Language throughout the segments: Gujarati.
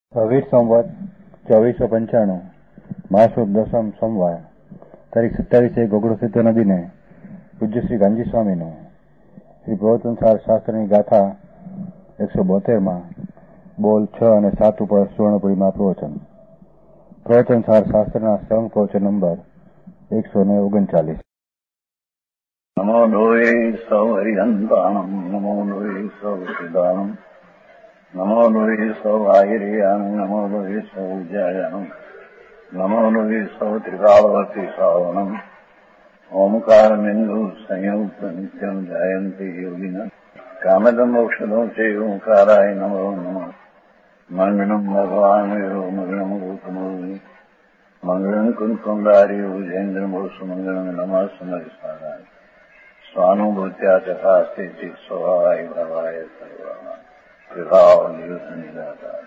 પ્રવીર સંવત 2495 માસુદ દસમ સોમવાર તારીખ 27 ગોગડો સિદ્ધ નદીને પૂજ્ય શ્રી ગાંધી સ્વામીનું શ્રી પ્રવચનસાર શાસ્ત્રની ગાથા 172 બોલ 6 અને 7 ઉપર સુવર્ણપુરીમાં પ્રવચનસાર શાસ્ત્રના સંઘ પ્રવચન નંબર 139. નમો લોહે સૌ હરિહંતાણમ નમો લોહે સૌ સિદ્ધાણમ નમો લોહે સૌ આહિર્યાણમ નમો લોહે સૌ જયાણમ નમો લોહે સૌ ત્રિકાળવતી શ્રાવણમ ઓમકાર બિંદુ સંયુક્ત નિત્યમ જયંતિ યોગિન કામદમ મોક્ષદો છે ઓંકારાય નમો નમઃ મંગળમ ભગવાન વિરો મંગળમ ગૌતમોની મંગળમ કુંકુંડારી ઉજેન્દ્ર મોક્ષ મંગળમ નમઃ સમરિસારાય સ્વાનુભૂત્યા તથા સ્થિતિ સ્વભાવાય ભાવાય સર્વમાં વિભાવ નિયુત નિરાકાર.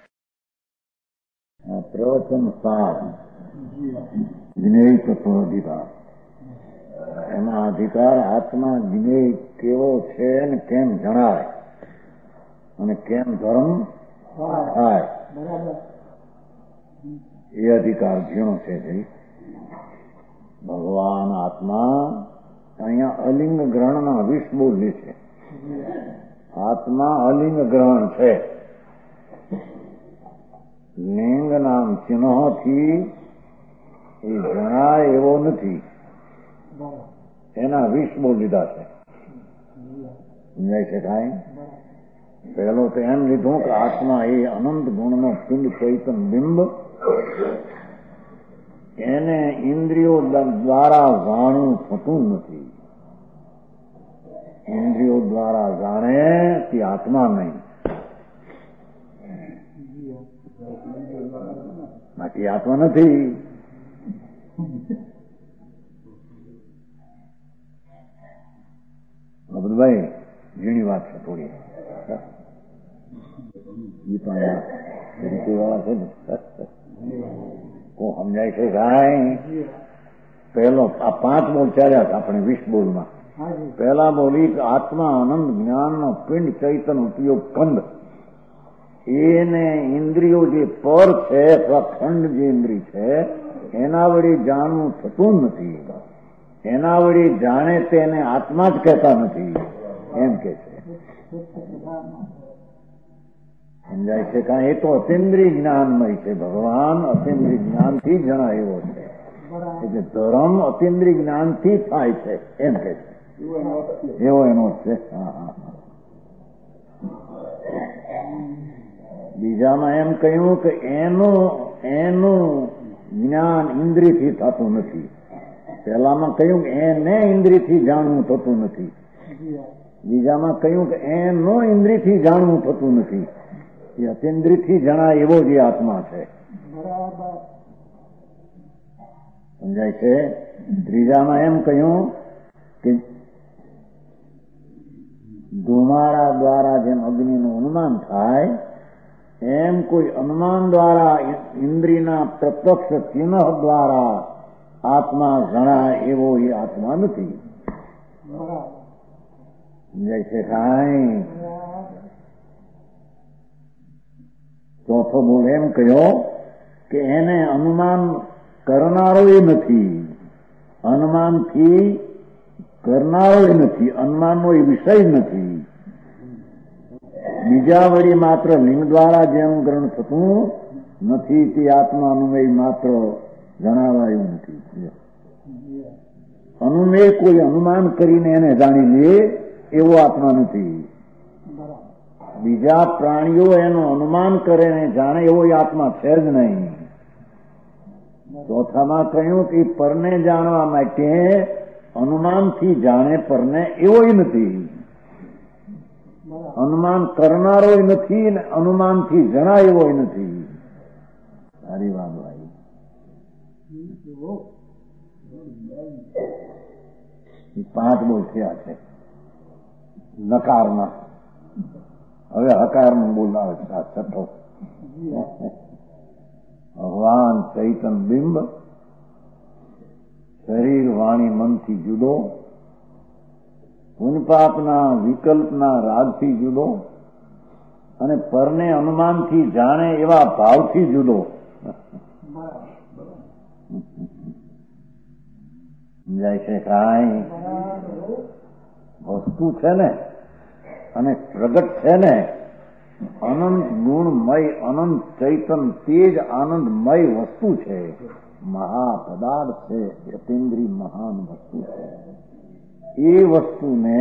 પ્રવચન સાર જ્ઞેય તત્વ અધિકાર. એમાં અધિકાર આત્મા જ્ઞેય કેવો છે ને કેમ જણાય અને કેમ ધર્મ થાય એ અધિકાર ઝીણો છે. ભગવાન આત્મા અહીંયા અલિંગ ગ્રહણના 20 બોલી છે. આત્મા અલિંગ ગ્રહણ છે. લિંગ નામ ચિહ્નોથી એ જણાય એવો નથી. એના 20 બોલ લીધા છે. સમજાય છે કાંઈ? પહેલો તો એમ લીધું કે આત્મા એ અનંત ગુણનો પિંડ ચૈતન બિંબ, એને ઇન્દ્રિયો દ્વારા જાણવું થતું નથી. ઇન્દ્રિયો દ્વારા જાણે તે આત્મા નહીં, બાકી આત્મા નથી. ભાઈ ઝીણી વાત છે થોડી, એ પણ રીતે વાળા છે ને કોઈ સમજાય છે કાંઈ? પહેલો આ 5 બોલ ચાલ્યા આપણે 20 બોલમાં. પહેલા બોલી કે આત્મા આનંદ જ્ઞાનનો પિંડ ચૈતન ઉપયોગ કંદ, એને ઇન્દ્રિયો જે પર છે અથવા ખંડ જે ઇન્દ્રિય છે એના વડે જાણવું થતું નથી. એના વડે જાણે તેને આત્મા જ કહેતા નથી એમ કે છે. સમજાય છે કાંઈ? એ તો અતિન્દ્રિય જ્ઞાનમય છે. ભગવાન અતિન્દ્રિય જ્ઞાનથી જણાય એવો છે. એટલે ધર્મ અતિન્દ્રિય જ્ઞાનથી થાય છે એમ કે છે. એવો એનો છે. બીજામાં એમ કહ્યું કે એનું જ્ઞાન ઇન્દ્રિયથી થતું નથી. પહેલામાં કહ્યું કે એને ઇન્દ્રિયથી જાણવું થતું નથી. બીજામાં કહ્યું કે એનું ઇન્દ્રિયથી જાણવું થતું નથી. એ અતિન્દ્રિયથી જણાય એવો જે આત્મા છે. સમજાય છે? ત્રીજામાં એમ કહ્યું કે ધુમારા દ્વારા જેમ અગ્નિનું અનુમાન થાય એમ કોઈ અનુમાન દ્વારા ઇન્દ્રિયના પ્રત્યક્ષ ચિહ્ન દ્વારા આત્મા જણાય એવો એ આત્મા નથી. સમજાય છે કાંઈ? ચોથો બોલ એમ કહ્યો કે એને અનુમાન કરનારો એ નથી, અનુમાનથી કરનારો એ નથી, અનુમાનનો એ વિષય નથી. બીજા વળી માત્ર લિંગ દ્વારા જે અનુગ્રહણ થતું નથી તે આત્મા અનુમેય માત્ર જણાવાયું નથી. અનુમેય કોઈ અનુમાન કરીને એને જાણી લે એવો આત્મા નથી. બીજા પ્રાણીઓ એનું અનુમાન કરે ને જાણે એવો આત્મા છે જ નહીં. ચોથામાં કહ્યું કે પરને જાણવા માટે અનુમાનથી જાણે પરને એવો નથી. અનુમાન કરનારો નથી ને અનુમાનથી જણાય એવો નથી. સારી વાત ભાઈ. એ 5 બોલ થયા છે નકારમાં. હવે હકારનું બોલાવે છે આ છઠ્ઠો. ભગવાન ચૈતન બિંબ શરીર વાણી મનથી જુદો, પુણ્યપાપના વિકલ્પના રાગથી જુદો, અને પરને અનુમાનથી જાણે એવા ભાવથી જુદો. સમજાય છે કાંઈ? વસ્તુ છે ને અને પ્રગટ છે ને, અનંત ગુણમય, અનંત ચૈતન, તેજ આનંદમય વસ્તુ છે, મહાપદાર્થ છે, અતિન્દ્રિય મહાન વસ્તુ છે. એ વસ્તુને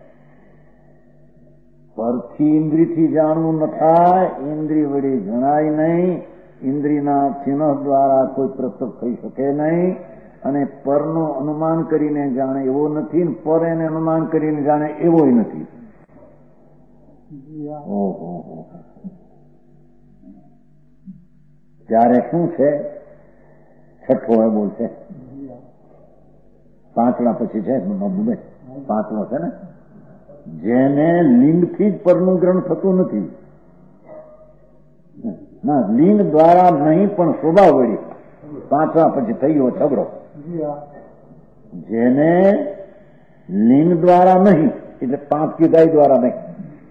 પરથી ઇન્દ્રિયથી જાણવું ન થાય, ઇન્દ્રિય વડે જણાય નહીં, ઇન્દ્રિયના ચિહ્ન દ્વારા કોઈ પ્રત્યક્ષ થઈ શકે નહીં, અને પરનું અનુમાન કરીને જાણે એવો નથી, પર એને અનુમાન કરીને જાણે એવો નથી. ઓહો, ત્યારે શું છે? છઠ્ઠો એ બોલશે, પાંચમા પછી છે, પાંચમો છે ને, જેને લિંગથી જ પરનું ગ્રહણ થતું નથી. ના, લિંગ દ્વારા નહીં પણ સ્વભાવ વળી. પાંચમા પછી થઈ ગયો છગડો. જેને લિંગ દ્વારા નહીં, એટલે પાંચ કીધાઈ દ્વારા નહીં.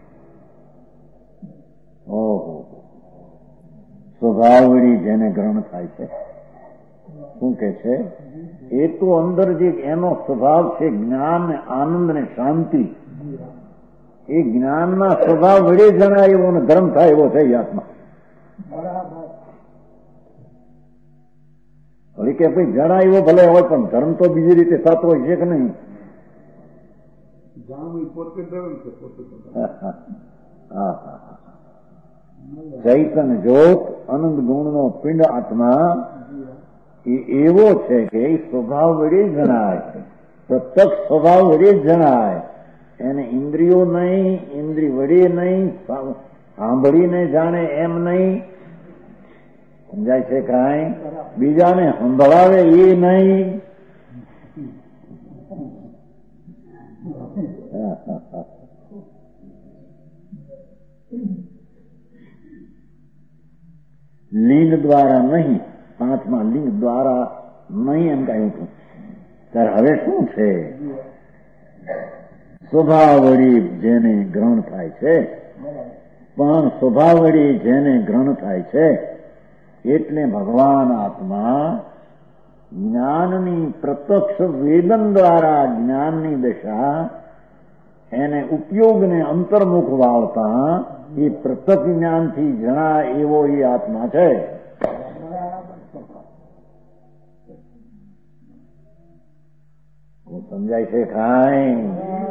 ઓહો, સ્વભાવ વળી જેને ગ્રહણ થાય છે. શું કે છે? એ તો અંદર જે એનો સ્વભાવ છે, જ્ઞાન ને આનંદ ને શાંતિ, એ જ્ઞાનના સ્વભાવ વડે જણાય એવો ને ધર્મ થાય એવો થઈ આત્મા. વળી કે ભાઈ જણાય એવો ભલે હોય, પણ ધર્મ તો બીજી રીતે થતો હોય છે કે નહીં? ચૈતન જ્યોત અનંત ગુણનો પિંડ આત્મા એ એવો છે કે એ સ્વભાવ વડે જણાય, પ્રત્યક્ષ સ્વભાવ વડે જણાય. એને ઇન્દ્રિયો નહીં, ઇન્દ્રિય વડે નહીં, સાંભળીને જાણે એમ નહીં. સમજાય છે કાંઈ? બીજાને સંભળાવે એ નહીં. લિંગ દ્વારા નહીં, પાંચમા લિંગ દ્વારા નહીં એમ કહ્યું હતું. ત્યારે હવે શું છે? સ્વભાવ વળી જેને ગ્રહણ થાય છે, પણ સ્વભાવ વળી જેને ગ્રહણ થાય છે, એટલે ભગવાન આત્મા જ્ઞાનની પ્રત્યક્ષ વેદન દ્વારા જ્ઞાનની દશા એને ઉપયોગને અંતર્મુખ વાળતા એ પ્રત્યક્ષ જ્ઞાનથી જણાય એવો એ આત્મા છે. સમજાય છે કાંઈ?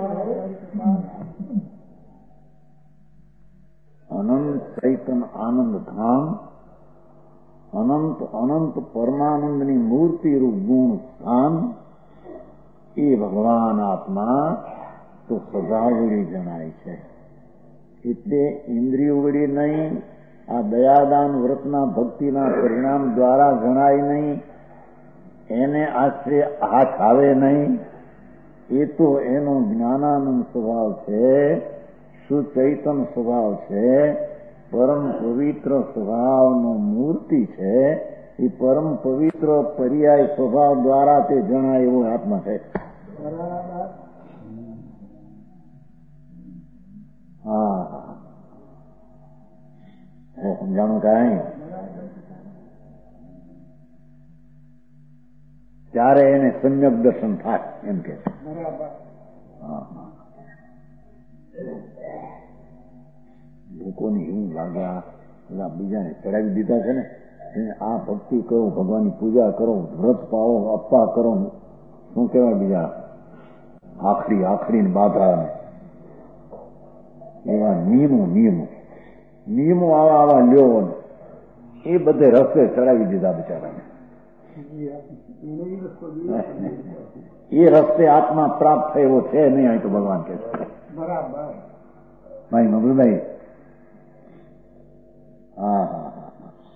અનંત ચૈતન આનંદ ધામ, અનંત અનંત પરમાનંદની મૂર્તિ રૂપ ગુણ સ્થાન, એ ભગવાન આત્મા તો સદા વળી જણાય છે. એટલે ઇન્દ્રિયો વળી નહીં, આ દયાદાન વ્રતના ભક્તિના પરિણામ દ્વારા જણાય નહીં, એને આશ્રય હાથ આવે નહીં. એ તો એનો જ્ઞાનાનંદ સ્વભાવ છે, સુચૈતન સ્વભાવ છે, પરમ પવિત્ર સ્વભાવનો મૂર્તિ છે. એ પરમ પવિત્ર પર્યાય સ્વભાવ દ્વારા તે જણાય એવો આત્મા છે. હા, સમજાણું કાંઈ? ત્યારે એને સમ્યક દર્શન થાય એમ કે છે. લોકોને એવું લાગ્યા પેલા બીજાને ચડાવી દીધા છે ને, આ ભક્તિ કરો, ભગવાનની પૂજા કરો, વ્રત પાવો, અપ્પા કરો, શું કહેવાય બીજા આખરી બાધા, એવા નિયમો આવા લ્યો, એ બધે રસ્તે ચડાવી દીધા બિચારાને. એ રસ્તે આત્મા પ્રાપ્ત થયો છે નહીં, અહીં તો ભગવાન કે છે. બરાબર ભાઈ મગલભાઈ? હા હા હા.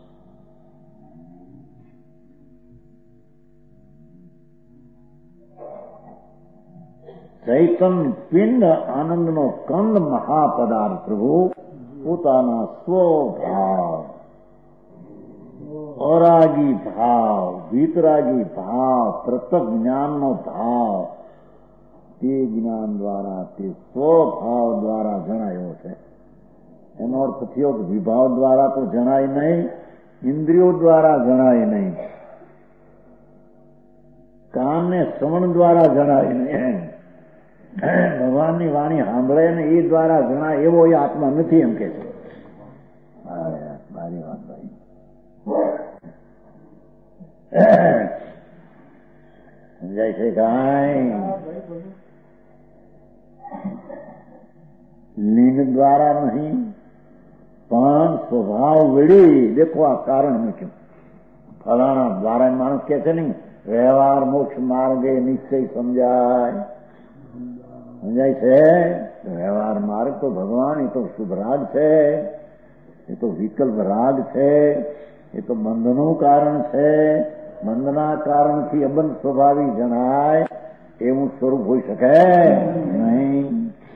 ચૈતન પિંડ આનંદનો કંદ મહાપદાર્થ પ્રભુ પોતાના સ્વભાવ, અરાગી ભાવ, વિતરાગી ભાવ, પ્રત્યક્ષ જ્ઞાનનો ભાવ, તે જ્ઞાન દ્વારા, તે સ્વભાવ દ્વારા જણાયો છે. એનો અર્થ થયો કે વિભાવ દ્વારા તો જણાય નહીં, ઇન્દ્રિયો દ્વારા જણાય નહીં, કાનને શ્રવણ દ્વારા જણાય નહીં, ભગવાનની વાણી સાંભળે ને એ દ્વારા જણાય એવો એ આત્મા નથી એમ કે છે. મારી વાત ભાઈ સમજાય છે કાંઈ? લિંગ દ્વારા નહીં પણ સ્વભાવ વળી દેખો આ કારણ મૂક્યું. ફલાણા દ્વારા માણસ કે છે નહીં વ્યવહાર મોક્ષ માર્ગે નિશ્ચય સમજાય. સમજાય છે? વ્યવહાર માર્ગ તો ભગવાન એ તો શુભ રાગ છે, એ તો વિકલ્પ રાગ છે, એ તો બંધનું કારણ છે. બંધના કારણથી અબંધ સ્વભાવી જણાય એવું સ્વરૂપ હોઈ શકે નહીં.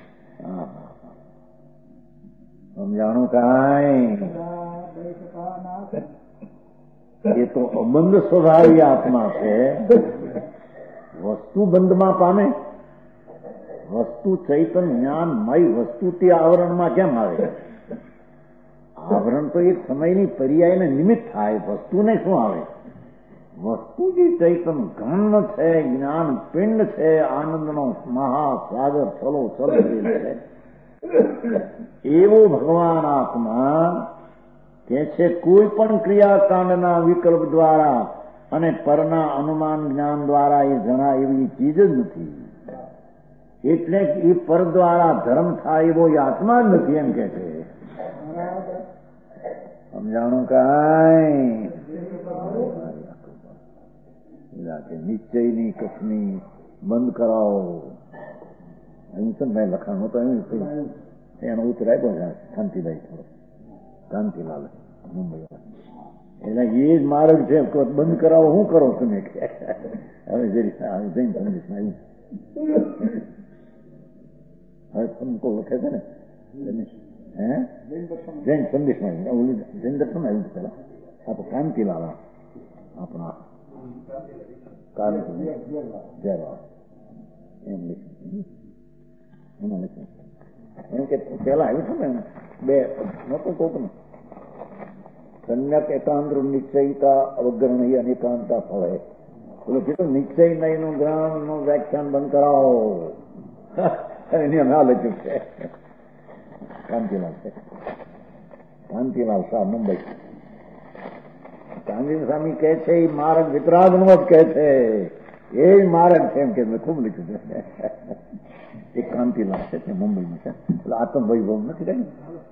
સમજાણું કાંઈ? એ તો અબંધ સ્વભાવી આત્મા છે. વસ્તુ બંધમાં પામે? વસ્તુ ચૈતન્ય જ્ઞાનમય વસ્તુ તે આવરણમાં કેમ આવે? આવરણ તો એક સમયની પર્યાયને નિમિત્ત થાય, વસ્તુને શું આવે? વસ્તુ જે ચૈતન ઘન છે, જ્ઞાન પિંડ છે, આનંદનો મહાસાગર ચલો ચલો છે, એવો ભગવાન આત્મા કે છે કોઈ પણ ક્રિયાકાંડના વિકલ્પ દ્વારા અને પરના અનુમાન જ્ઞાન દ્વારા એ જણા એવી ચીજ જ નથી. એટલે એ પર દ્વારા ધર્મ થાય એવો એ આત્મા જ નથી એમ કે છે. સમજાણું કાંઈ? નિશ્ચયની કસની બંધ કરાવો. હિંસનભાઈ લખાણ હતો એનો ઉતરાય પણ શાંતિભાઈ થોડો કાંતિલાલ મુંબઈ. એટલે એ જ માર્ગ છે બંધ કરાવો. શું કરો તમે? હવે જઈને સંદેશમાં આવ્યું. હવે તમને લખે છે ને જૈન સંદેશમાં જૈન દર્શન આવ્યું પેલા આપણે કાંતિલાલ આપણા એમ કે પેલા આવ્યું છે ને બે નતું કોક ને સન્યક એકાંત નિશ્ચયતા અવગ્રહણ અનેકાંતા ફળે. પેલું કીધું નિશ્ચય નહીં નું જ્ઞાન નું વ્યાખ્યાન બંધ કરાવો. એની અમે આ લખ્યું છે. કાંતિલાલ છે, કાંતિલાલ શાહ મુંબઈ. ગાંધી સ્વામી કહે છે એ માર્ગ વિતરાગ નો જ કહે છે, એ માર્ગ છે એમ કે મેં ખૂબ લખ્યું છે. એક કાંતિલાલ છે મુંબઈમાં છે, એટલે આત્મવૈભવ નથી કઈ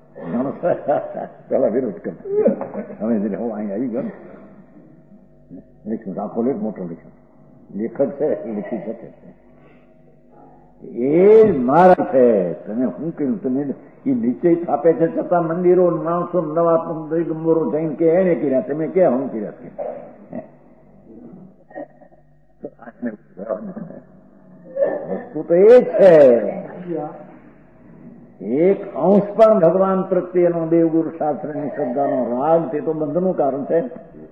પેલા વિરોધ કર. હવે હું અહીં આવી ગયો લખ્યું આખો લેખ મોટો લખ્યો લેખક છે એ લખી શકે છે. એ માર્ગ છે. તમે શું કહ્યું તમે એ નીચે થાપે છે છતાં મંદિરો માણસો નવા દિગંબરો જઈને કે એને કર્યા તમે કે હું કર્યા? વસ્તુ તો એ છે એક અંશ પણ ભગવાન પ્રત્યેનો દેવગુરુ શાસ્ત્રની શ્રદ્ધાનો રાગ તે તો બંધનું કારણ છે.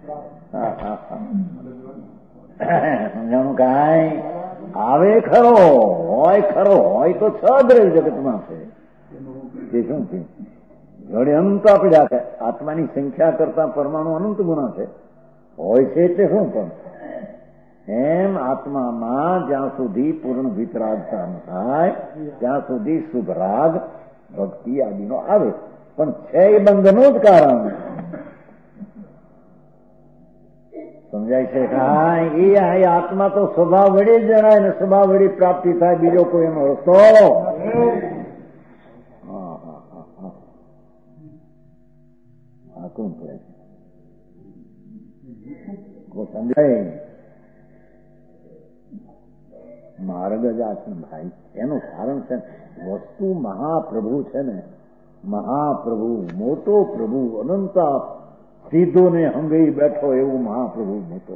સમજાણું કાંઈ? આવે ખરો હોય તો છ દ્રવ્ય જગતમાં છે. એ શું છે? ઘડે અનંત આપડ્યા છે. આત્માની સંખ્યા કરતા પરમાણુ અનંત ગુણા છે. હોય છે એટલે શું? પણ એમ આત્મામાં જ્યાં સુધી પૂર્ણ વિતરાગતા ન થાય ત્યાં સુધી શુભ રાગ ભક્તિ આદિનો આવે. પણ છે એ બંધનું જ કારણ. સમજાય છે કાંઈ? એ આત્મા તો સ્વભાવ વડે જ જણાય ને સ્વભાવ વડે પ્રાપ્તિ થાય, બીજો કોઈ એનો રસ્તો કોણ કરે છે? સમજાય? માર્ગ જ આ છે ભાઈ. એનું કારણ છે વસ્તુ મહાપ્રભુ છે ને, મહાપ્રભુ મોટો પ્રભુ અનંતા સીધો ને હંગઈ બેઠો એવું મહાપ્રભુ મોટો.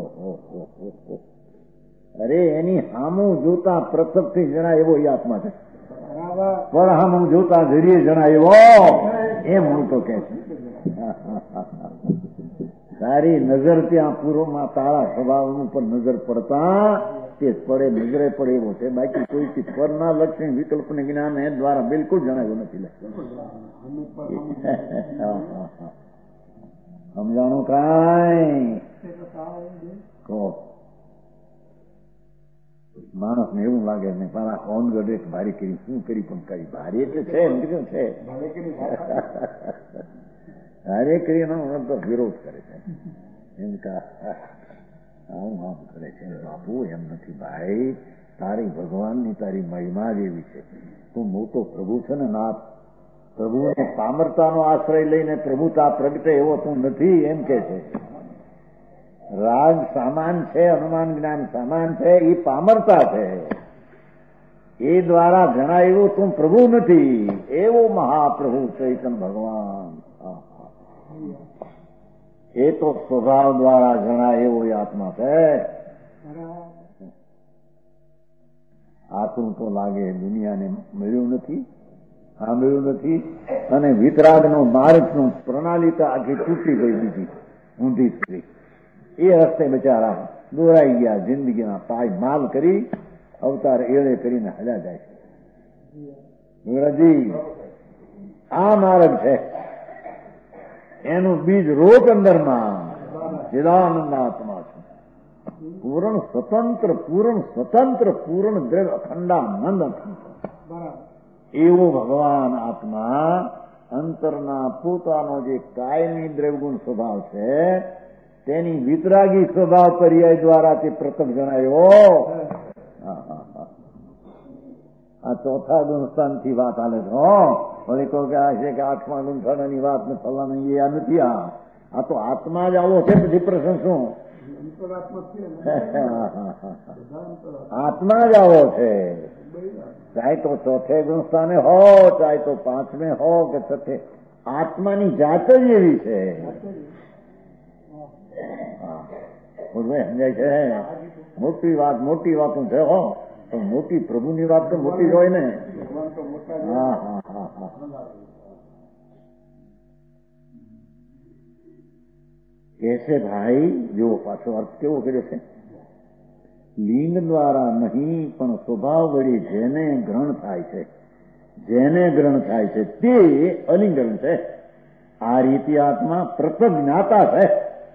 અરે એની હામું જોતા પ્રસક્તિ જણાય એવો એ આત્મા છે. પર હામું જોતા ઘડીએ જણાય એવો એમ હું તો કે છે. તારી નજર ત્યાં પૂર્વમાં તારા સ્વભાવ ઉપર નજર પડતા તે પડે નજરે પડે એવો છે. બાકી કોઈ પરના લક્ષણ વિકલ્પ ને જ્ઞાન એ દ્વારા બિલકુલ જણાવ્યું નથી. સમજાણું કાંઈ કહો. માણસને એવું લાગે ને મારા ઓન ગઢે ભારી કરી શું કરી પણ કરી ભારી એટલે છે એમ કીધું છે ભારે કરીને તો વિરોધ કરે છે એમ આમ કરે છે. બાપુ એમ નથી ભાઈ, તારી ભગવાનની તારી મહિમા જ એવી છે. તું મોટો પ્રભુ છે ને નાથ, પ્રભુને પામરતાનો આશ્રય લઈને પ્રભુતા પ્રગટે એવો તું નથી એમ કે છે. રાગ સામાન છે, અનુમાન જ્ઞાન સામાન છે, એ પામરતા છે. એ દ્વારા જણાય એવું તું પ્રભુ નથી, એવો મહાપ્રભુ ચૈતન્ય ભગવાન. એ તો સ્વભાવ દ્વારા જણાય એવો આત્મા છે. આતું તો લાગે દુનિયાને મળ્યું નથી, સાંભળ્યું નથી, અને વિતરાગનો માર્ગનો પ્રણાલિકા આખી તૂટી ગઈ બીજી ઊંધી થઈ. એ રસ્તે બિચારા દોરાઈ ગયા, જિંદગીના પાય માલ કરી અવતાર એળે કરીને હલ્યા જાય છે. વિરજી આ માર્ગ છે, એનું બીજ રોપ અંદરમાં ચિદાનંદ આત્મા છે. પૂર્ણ સ્વતંત્ર પૂર્ણ દ્રવ્ય અખંડાનંદ એવો ભગવાન આત્મા અંતરના પોતાનો જે કાયમી દ્રવ્યગુણ સ્વભાવ છે તેની વિતરાગી સ્વભાવ પર્યાય દ્વારા તે પ્રથમ જણાયો. આ ચોથા ગુણસ્થાનથી વાત હાલે છે. વળી કહો કે આ છે કે આઠમા ગુણસ્થાનની વાત ને ફલાની એ નથી. આ તો આત્મા જ આવો છે. પછી પ્રશ્ન શું? આત્મા જ આવો છે. ચાહે તો ચોથે ગુણસ્થાને હો, ચાહે તો પાંચમે હો કે છઠ્ઠે, આત્માની જાત જ એવી છે. સમજાય છે? મોટી વાતો છે હો, તો મોટી પ્રભુની વાત તો મોટી જ હોય ને. કેસે ભાઈ જો પાછો અર્થ કેવો કર્યો છે? લિંગ દ્વારા નહીં પણ સ્વભાવ વળી જેને ગ્રહણ થાય છે તે અલિંગન છે. આ રીતે આત્મા પ્રતજ્ઞાતા છે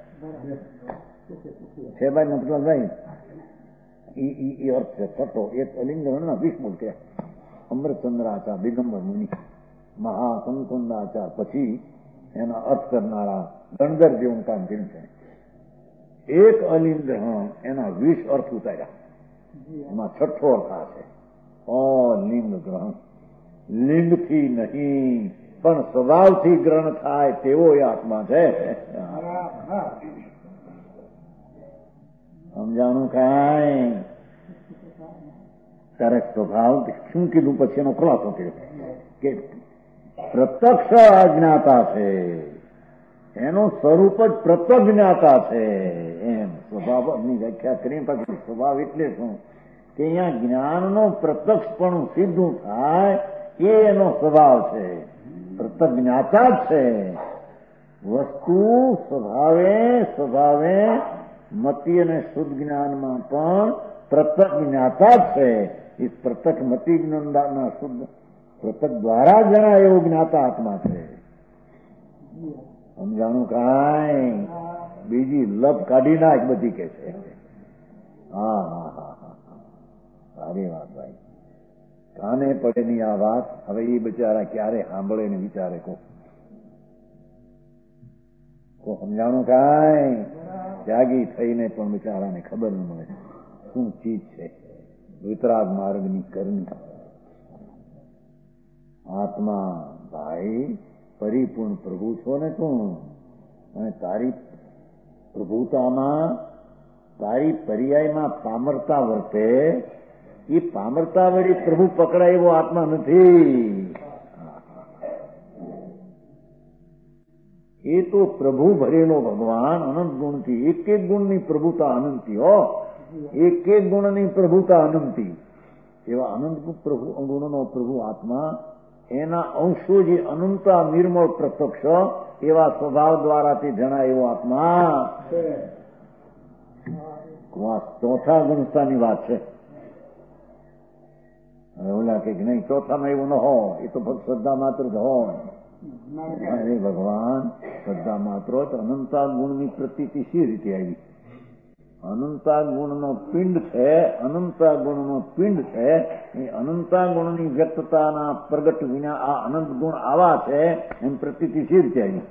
ભાઈ મતલબભાઈ. એ અર્થ છે છઠ્ઠો. એક અલિંગન 20 બોલ કે અમૃતચંદ્રાચાર દિગંબર મુનિ મહાસંકુંદાચાર પછી એના અર્થ કરનારા ગણધર જેવું કામ કર્યું છે. એક અલિંગ એના 20 અર્થ ઉતાર્યા. એમાં છઠ્ઠો અર્થ આ છે, અલિંગ ગ્રહણ. લિંગથી નહીં પણ સ્વભાવથી ગ્રહણ થાય તેવો એ આત્મા છે. સમજાણું કાંઈ? ત્યારે સ્વભાવ શું કીધું પછી એનો ખુલાસો કર્યો કે પ્રત્યક્ષ અજ્ઞાતા છે, એનું સ્વરૂપ જ પ્રત્યજ્ઞાતા છે. એમ સ્વભાવની વ્યાખ્યા કરીને પછી સ્વભાવ એટલે શું કે અહીંયા જ્ઞાનનો પ્રત્યક્ષપણું સીધું થાય એ એનો સ્વભાવ છે. પ્રત્યજ્ઞાતા જ છે. વસ્તુ સ્વભાવે મતિ અને શુદ્ધ જ્ઞાનમાં પણ પ્રત્યજ્ઞાતા જ છે. એ પ્રત્યક્ષ મતિ જ્ઞાનના શુદ્ધ પ્રત્યક્ષ દ્વારા જણાય એવું જ્ઞાતા આત્મા છે. સમજાણું કાંઈ? બીજી લપ કાઢી નાખ બધી કે છે. સારી વાત ભાઈ. કાને પડેની આ વાત હવે એ બિચારા ક્યારે સાંભળે ને વિચારે કો સમજાણું કાંઈ? ત્યાગી થઈને પણ બિચારાને ખબર ન મળે શું ચીજ છે વિતરાગ માર્ગની કરણી. આત્મા ભાઈ પરિપૂર્ણ પ્રભુ છો ને તું, અને તારી પ્રભુતામાં તારી પર્યાયમાં પામરતા વર્તે. એ પામરતા વળી પ્રભુ પકડાય એવો આત્મા નથી. એ તો પ્રભુ ભરેલો ભગવાન અનંત ગુણથી. એક ગુણની પ્રભુતા અનંતી હો, એક ગુણની પ્રભુતા અનંતી. એવા અનંત ગુણનો પ્રભુ આત્મા, એના અંશો જે અનંતા નિર્મળ પ્રત્યક્ષ એવા સ્વભાવ દ્વારાથી જણાય એવો આત્મા. ચોથા ગુણસ્થાની વાત છે. ઓલા કે નહીં ચોથામાં એવું ન હોય, એ તો ફક્ત શ્રદ્ધા માત્ર જ હોય. અરે ભગવાન શ્રદ્ધા માત્ર તો અનંતા ગુણની પ્રતીતિ શી રીતે આવી? અનંતા ગુણનો પિંડ છે, અનંતા ગુણનો પિંડ છે. એ અનંતા ગુણની વ્યક્તતાના પ્રગટ વિના આ અનંત ગુણ આવા છે એમ પ્રતીતિ શી રીતે આવી?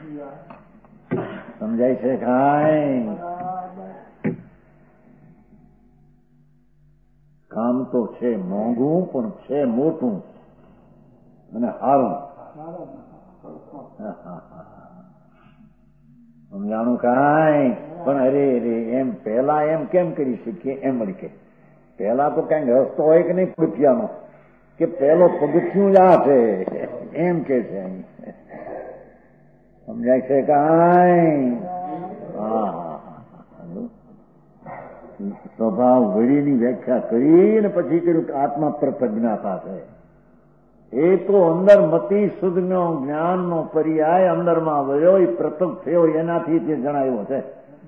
સમજાય છે કાંઈ? કામ તો છે મોંઘું, પણ છે મોટું અને સારું. સમજાણું કાંઈ? પણ અરે રે એમ પેલા એમ કેમ કરી શકીએ? એમ વળી કે પેલા તો કઈક રસ્તો હોય કે નહીં પગથિયાનો, કે પેલો પગથિયું જ આ છે એમ કે છે. સમજાય છે કાંઈ? હા, સ્વભાવ વળીની વ્યાખ્યા કરીને પછી કર્યું કે આત્મા પ્રતજ્ઞાતા છે. એ તો અંદર મતિ શુદ્ધનો જ્ઞાનનો પર્યાય અંદરમાં વયો એ પ્રતક થયો એનાથી તે જણાવ્યો છે.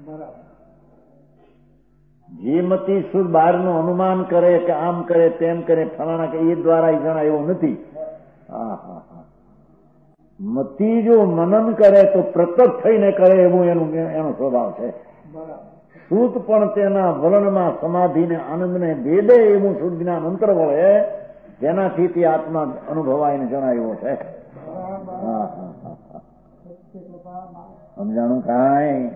જે મતિ શુદ્ધ બહારનું અનુમાન કરે કે આમ કરે તેમ કરે ફલાણા કે એ દ્વારા એ જણાવ્યો નથી. મતિ જો મનન કરે તો પ્રતક થઈને કરે એવું એનો સ્વભાવ છે. શુદ્ધ પણ તેના વલણમાં સમાધિને આનંદને ભેદે એવું શુદ્ધ જ્ઞાન અંતર વળે જેનાથી તે આત્મા અનુભવાઈને જણાવ્યો છે. સમજાણું કાંઈ?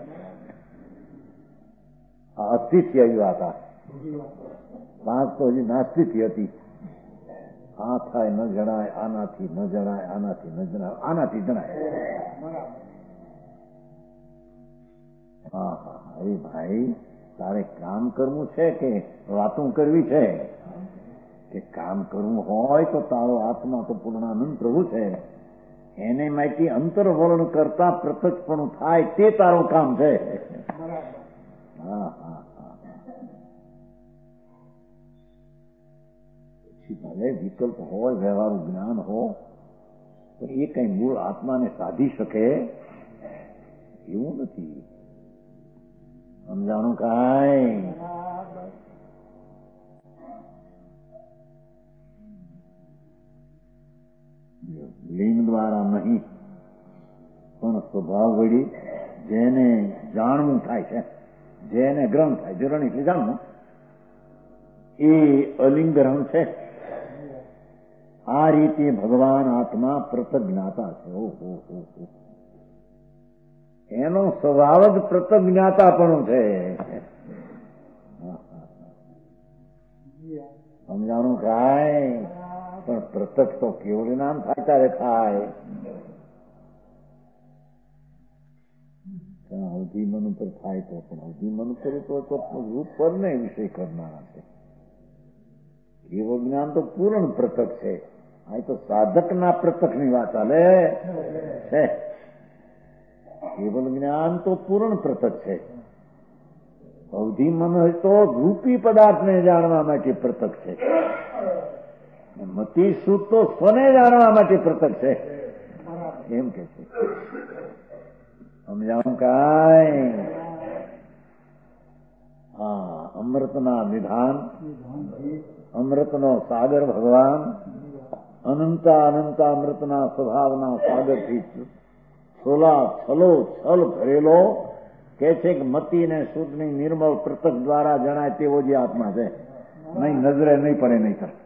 અસ્થિત્ય આવ્યા હતા. પાંચ તો હજી નાસ્તિત્ય હતી. આ થાય ન જણાય, આનાથી ન જણાય, આનાથી ન જણાય, આનાથી જણાય. એ ભાઈ તારે કામ કરવું છે કે વાતું કરવી છે? કે કામ કરવું હોય તો તારો આત્મા તો પૂર્ણાનંદ પ્રભુ છે, એને માહિતી અંતરવર્ણ કરતા પ્રત્યક્ષપણું થાય તે તારું કામ છે. પછી ભલે વિકલ્પ હોય, વ્યવહારનું જ્ઞાન હો, તો એ કઈ મૂળ આત્માને સાધી શકે એવું નથી. સમજાણું કાંઈ? લિંગ દ્વારા નહીં પણ સ્વભાવ વળી જેને જાણવું થાય છે, જેને ગ્રહણ થાય, ગ્રહણ એટલે જાણવું, એ અલિંગ ગ્રહણ છે. આ રીતે ભગવાન આત્મા પ્રતજ્ઞાતા છે. એનો સ્વભાવ જ પ્રતજ્ઞાતાપણું છે. સમજાણું કાંઈ? પણ પ્રત્યક્ષ તો કેવળ નામ થાય ત્યારે થાય. અવધિ મન ઉપર થાય તો પણ અવધિ મન ઉપર તો રૂપ પર ને વિષય કરનારા છે. કેવળ જ્ઞાન તો પૂર્ણ પ્રત્યક્ષ છે. આ તો સાધકના પ્રત્યક્ષની વાત ચાલે છે. કેવલ જ્ઞાન તો પૂર્ણ પ્રત્યક્ષ છે. અવધિ મન તો રૂપી પદાર્થને જાણવા માટે પ્રત્યક્ષ છે. મતિ શુદ્ધ તો સ્વને જાણવા માટે પ્રત્યક્ષ છે એમ કે છે. સમજાવું કાંઈ? અમૃતના નિધાન, અમૃતનો સાગર ભગવાન, અનંતા અનંતા અમૃતના સ્વભાવના સાગરથી છોલા છલો છલ ભરેલો કે છે કે મતિને શુદ્ધની નિર્મળ પ્રત્યક્ષ દ્વારા જણાય તેવો જે આત્મા છે. નહીં નજરે નહીં પડે નહીં કરે.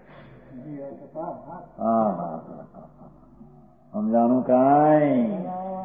સમજાણું કાંઈ?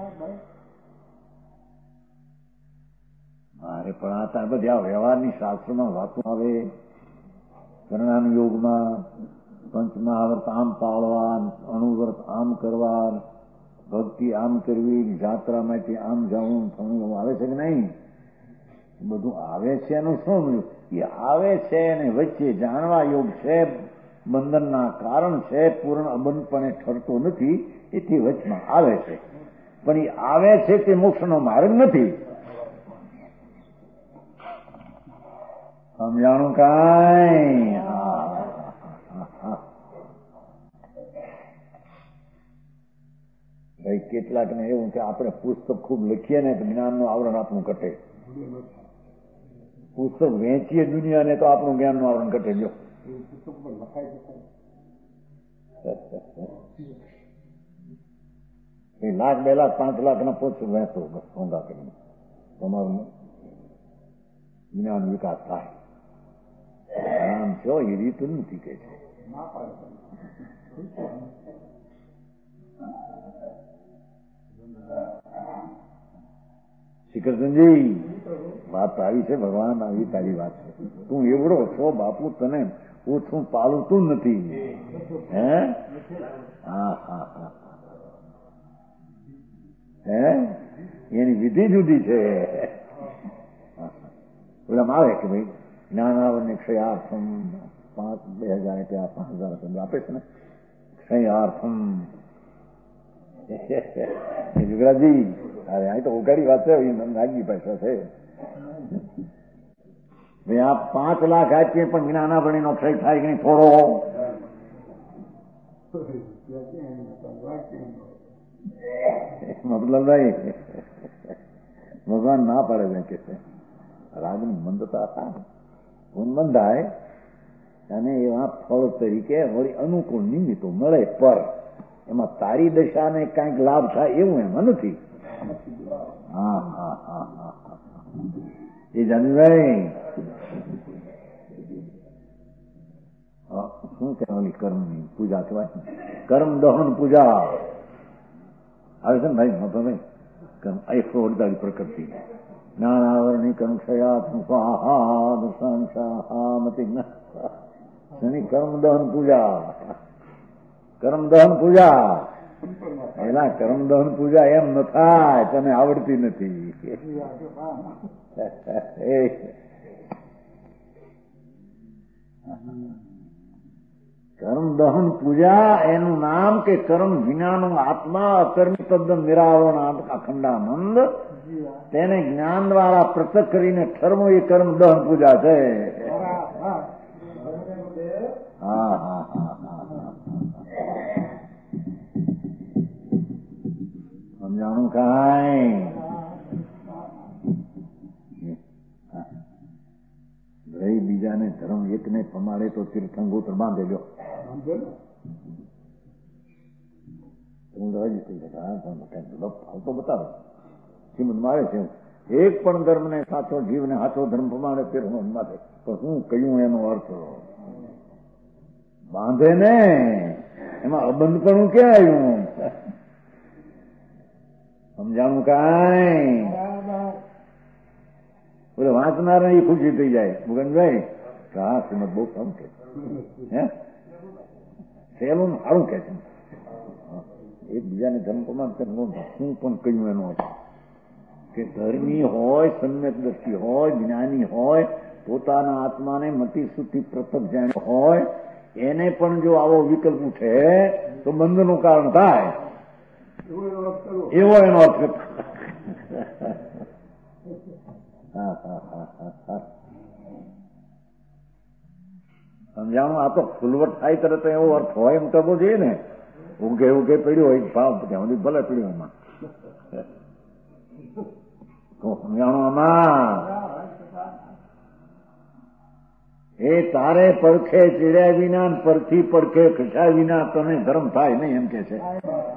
મારે પણ આ તાર બધી આ વ્યવહારની શાસ્ત્રમાં વાતો આવે. કર્ણાન યોગમાં પંચમહાવ્રત આમ પાળવા, અણુવ્રત આમ કરવા, ભક્તિ આમ કરવી, જાત્રામાંથી આમ જવું, થવું આવે છે કે નહીં? બધું આવે છે એનું શું? એ આવે છે અને વચ્ચે જાણવા યોગ છે, બંધનના કારણ છે, પૂર્ણ અબંધપણે ઠરતો નથી, એથી વચમાં આવે છે. પણ એ આવે છે તે મોક્ષનો માર્ગ નથી. સમજાણું કાંઈ? ભાઈ કેટલાક ને એવું કે આપણે પુસ્તક ખૂબ લખીએ ને તો જ્ઞાનનું આવરણ આપણું ઘટે. પુસ્તક વેચીએ દુનિયાને તો આપણું જ્ઞાનનું આવરણ ઘટે. જો એ 1,00,000, 2 લાખ, 5 લાખના પોસ્ટ વહેતો બસ ઊંધા કરીને તમારું જ્ઞાન વિકાસ થાય. આમ છો એ રીત નથી કે છે. શ્રીકૃષ્ણજી વાત આવી છે, ભગવાન આવી તારી વાત છે. તું એવડો છો બાપુ, તને ઓછું પાલતું નથી. હે હા હા હા હે એની વિધિ જુદી છે. ઓલામાં આવે કે ભાઈ જ્ઞાનાવરણને ક્ષયાર્થમ 2,000 રૂપિયા 5,000 રૂપિયા આપે છે ને, ક્ષયાર્થમ. જુગરાજી અરે અહીં તો ઉગાડી વાત છે, નાગી પૈસા છે. ભાઈ આ 5 લાખ આપીએ પણ જ્ઞાનાવરણીનો ક્ષય થાય કે નહીં થોડો? મતલબ નહીં, ભગવાન ના પાડે છે કે છે રાગની મંદતા થાય, બંધાય અને એવા ફળ તરીકે વળી અનુકૂળ નિમિત્તો મળે, પર એમાં તારી દશાને કાંઈક લાભ થાય એવું એમાં નથી. હા હા હા હા એ જાનભાઈ શું કહેવાની કર્મની પૂજા કહેવાય, કર્મ દહન પૂજા આવે છે ને ભાઈ. મતો નહીં કર્મ 148 પ્રકૃતિ જ્ઞાનાવરણી કર્મ ક્ષયાત્મની કર્મ દહન પૂજા. કર્મ દહન પૂજા એલા કર્મ દહન પૂજા એમ ન થાય, તને આવડતી નથી. કર્મ દહન પૂજા એનું નામ કે કર્મ વિનાનું આત્મા અકર્મી તદ્દન નિરાવરણ અખંડાનંદ, તેને જ્ઞાન દ્વારા પ્રત્યક્ષ કરીને ઠરવું એ કર્મ દહન પૂજા છે. હા હા હા સમજાણું કાંઈ? ભાઈ બીજાને ધર્મ એકને પમાડે તો તીર્થંગોત્ર બાંધે લો. તો બતાવે શ્રીમદ મારે છે, એક પણ ધર્મને સાચો જીવને સાચો ધર્મ પ્રમાણે તીર્થ માથે. પણ શું કહ્યું એનો અર્થ? બાંધે ને એમાં અબંધપણું ક્યાં આવ્યું? સમજાણું કાંઈ? બોલે વાંચનાર એ ખુશી થઈ જાય. મુગનભાઈ હા શ્રીમદ બહુ કમ કે હે સહેલું સારું કે છે. એકબીજાને ધર્મ પ્રમાણ શું પણ કહ્યું એનો અર્થ કે ધર્મી હોય, સમ્યક દ્રષ્ટિ હોય, જ્ઞાની હોય, પોતાના આત્માને મતિ સુધી પ્રત્યક્ષ જાણ હોય, એને પણ જો આવો વિકલ્પ ઉઠે તો બંધનું કારણ થાય, એવો એનો અર્થ. સમજાણું? આ તો ફૂલવટ થાય તરત એવો અર્થ હોય એમ કરવો જોઈએ ને. ઉગે ઉગે પડ્યો હોય ભાવ ત્યાં સુધી ભલે પડ્યો એમાં. સમજાણું? આમાં એ તારે પડખે ચીડ્યા વિના પરથી પડખે ખસાય વિના તને ધર્મ થાય નહીં એમ કે છે.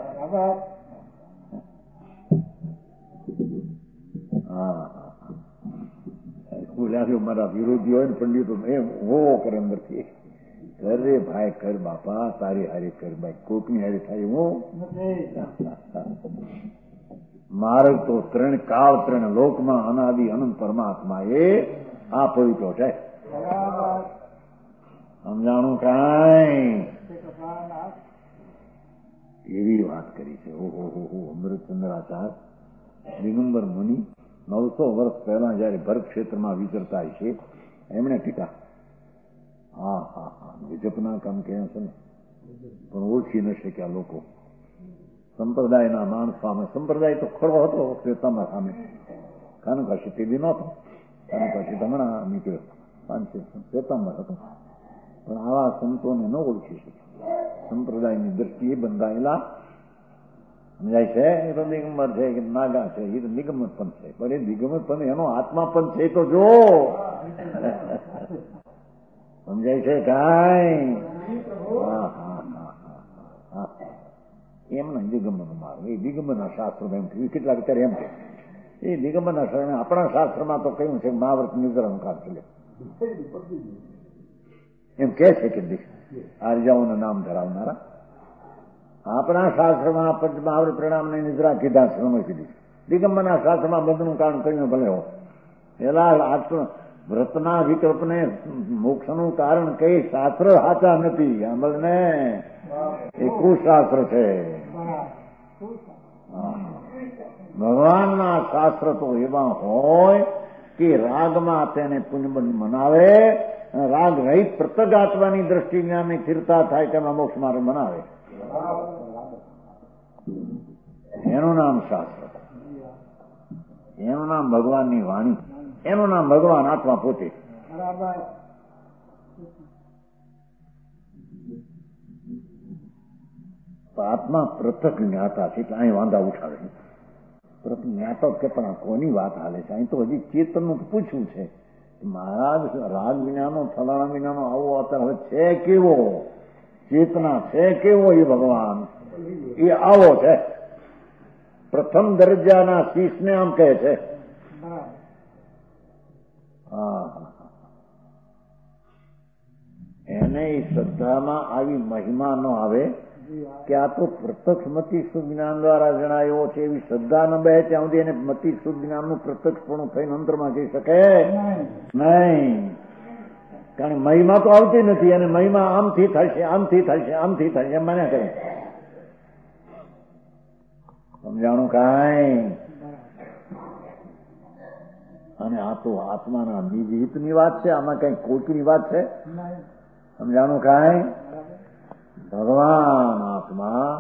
મારા વિરોધી હોય ને પંડિતો એમ હોવો કરે અંદરથી, અરે ભાઈ કર બાપા, તારી હારી કર ભાઈ, કોકની હારી થાય હું. માર્ગ તો 3 કાળ 3 લોકમાં અનાદિ અનંત પરમાત્મા એ આ પવિત્ર છે. સમજાણું કાંઈ? એવી વાત કરી છે. ઓહો અમૃતચંદ્રાચાર્ય દિગંબર મુનિ 900 વર્ષ પહેલા જયારે ભરત ક્ષેત્રમાં વિચરતા છે, એમણે ટીકા હા હા હા વિજપના કામ કહે છે ને, પણ ઓળખી ન શક્યા લોકો સંપ્રદાયના માણસોમાં. સંપ્રદાય તો ખરો હતો શ્વેતાંબર સામે, કાનુકાશી તે બી નહોતો. કાનુકાશી હમણાં નીકળ્યો, શ્વેતાંબર હતો. પણ આવા સંતોને ન ઓળખી શક્યા. સંપ્રદાયની દ્રષ્ટિએ બંધાયેલા સમજાય છે. એ તો દિગંબર છે કે નાગા છે, એ તો નિગમત પણ છે. પણ એ દિગમત પણ એનો આત્મા પણ છે તો જો. સમજાય છે કાંઈ? એમ નહીં દિગંબરનું માર્ગ. એ દિગંબરના શાસ્ત્રમાં એમ થયું. કેટલા વિચારે એમ કે એ દિગંબરના શાસ્ત્ર, આપણા શાસ્ત્રમાં તો કહ્યું છે મહાવ્રત નિદ્રાનું કામ ચાલે એમ કે છે કે આર્યાઓનું નામ ધરાવનારા. આપણા શાસ્ત્રમાં મહાવ્રત પ્રણામને નિદ્રા કીધા છે, સમય કીધી. દિગંબરના શાસ્ત્રમાં બંધનું કારણ કહ્યું ભલે હો. પેલા વ્રતના વિકલ્પને મોક્ષનું કારણ કઈ શાસ્ત્ર સાચા નથી. અમલને એ કુશાસ્ત્ર છે. ભગવાનના શાસ્ત્ર તો એવા હોય કે રાગમાં તેને પુણ્યબંધ મનાવે, રાગ રહિત પ્રત્યગાત્માની દ્રષ્ટિ જ્ઞાનની સ્થિરતા થાય તેમાં મોક્ષ માર્ગ બનાવે. એનું નામ શાસ્ત્ર, એનું નામ ભગવાનની વાણી, એનું નામ ભગવાન આત્મા પોતે. આત્મા પૃથક જ્ઞાતા છે એટલે અહીં વાંધા ઉઠાવે. પૃથક જ્ઞાતા કે પણ કોની વાત હાલે છે? અહીં તો હજી ચેતનનું પૂછવું છે. મહારાજ રાગ વિનાનો ફલાણા વિનાનો આવો અવતાર હવે છે કેવો? ચેતના છે કેવો? એ ભગવાન એ આવો છે. પ્રથમ દરજ્જાના શીશને આમ કહે છે. એને શ્રદ્ધામાં આવી મહિમા ન આવે કે આ તો પ્રત્યક્ષ મતિ શુદ્ધ જ્ઞાન દ્વારા જણાયો છે, એવી શ્રદ્ધા ન બે ત્યાં સુધી એને મતિ શુદ્ધ જ્ઞાનનું પ્રત્યક્ષપણું થઈને અંતરમાં જઈ શકે નહીં. કારણ કે મહિમા તો આવતી નથી, અને મહિમા આમથી થશે, આમથી થશે, આમથી થશે એમ મને કરે. સમજાણું કાંઈ? અને આ તો આત્માના નિજ હિતની વાત છે, આમાં કઈ કોઈકની વાત છે? સમજાણું કાંઈ? ભગવાન આત્મા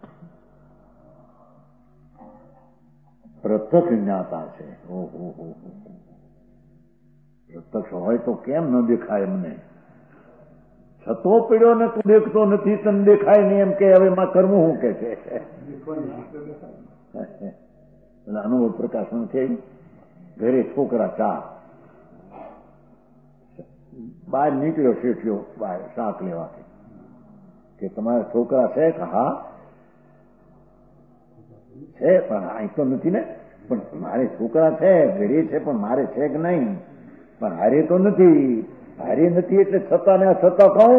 પ્રત્યક્ષ જ્ઞાતા છે. ઓહો, પ્રત્યક્ષ હોય તો કેમ ન દેખાય એમને? છતો પીડ્યો ને તું દેખતો નથી, તને દેખાય નહીં એમ કે હવે માં કરવું શું કે છે? અનુભવ પ્રકાશન છે. ઘરે છોકરા ચાર બહાર નીકળ્યો, શેઠિયો બહાર શાક લેવાથી કે તમારા છોકરા છે? હા છે, પણ અહીં તો નથી ને. પણ મારે છોકરા છે, ઘરે છે, પણ મારે છે કે નહીં? પણ હારે તો નથી. હારે નથી એટલે છતાં ને છતાં કહું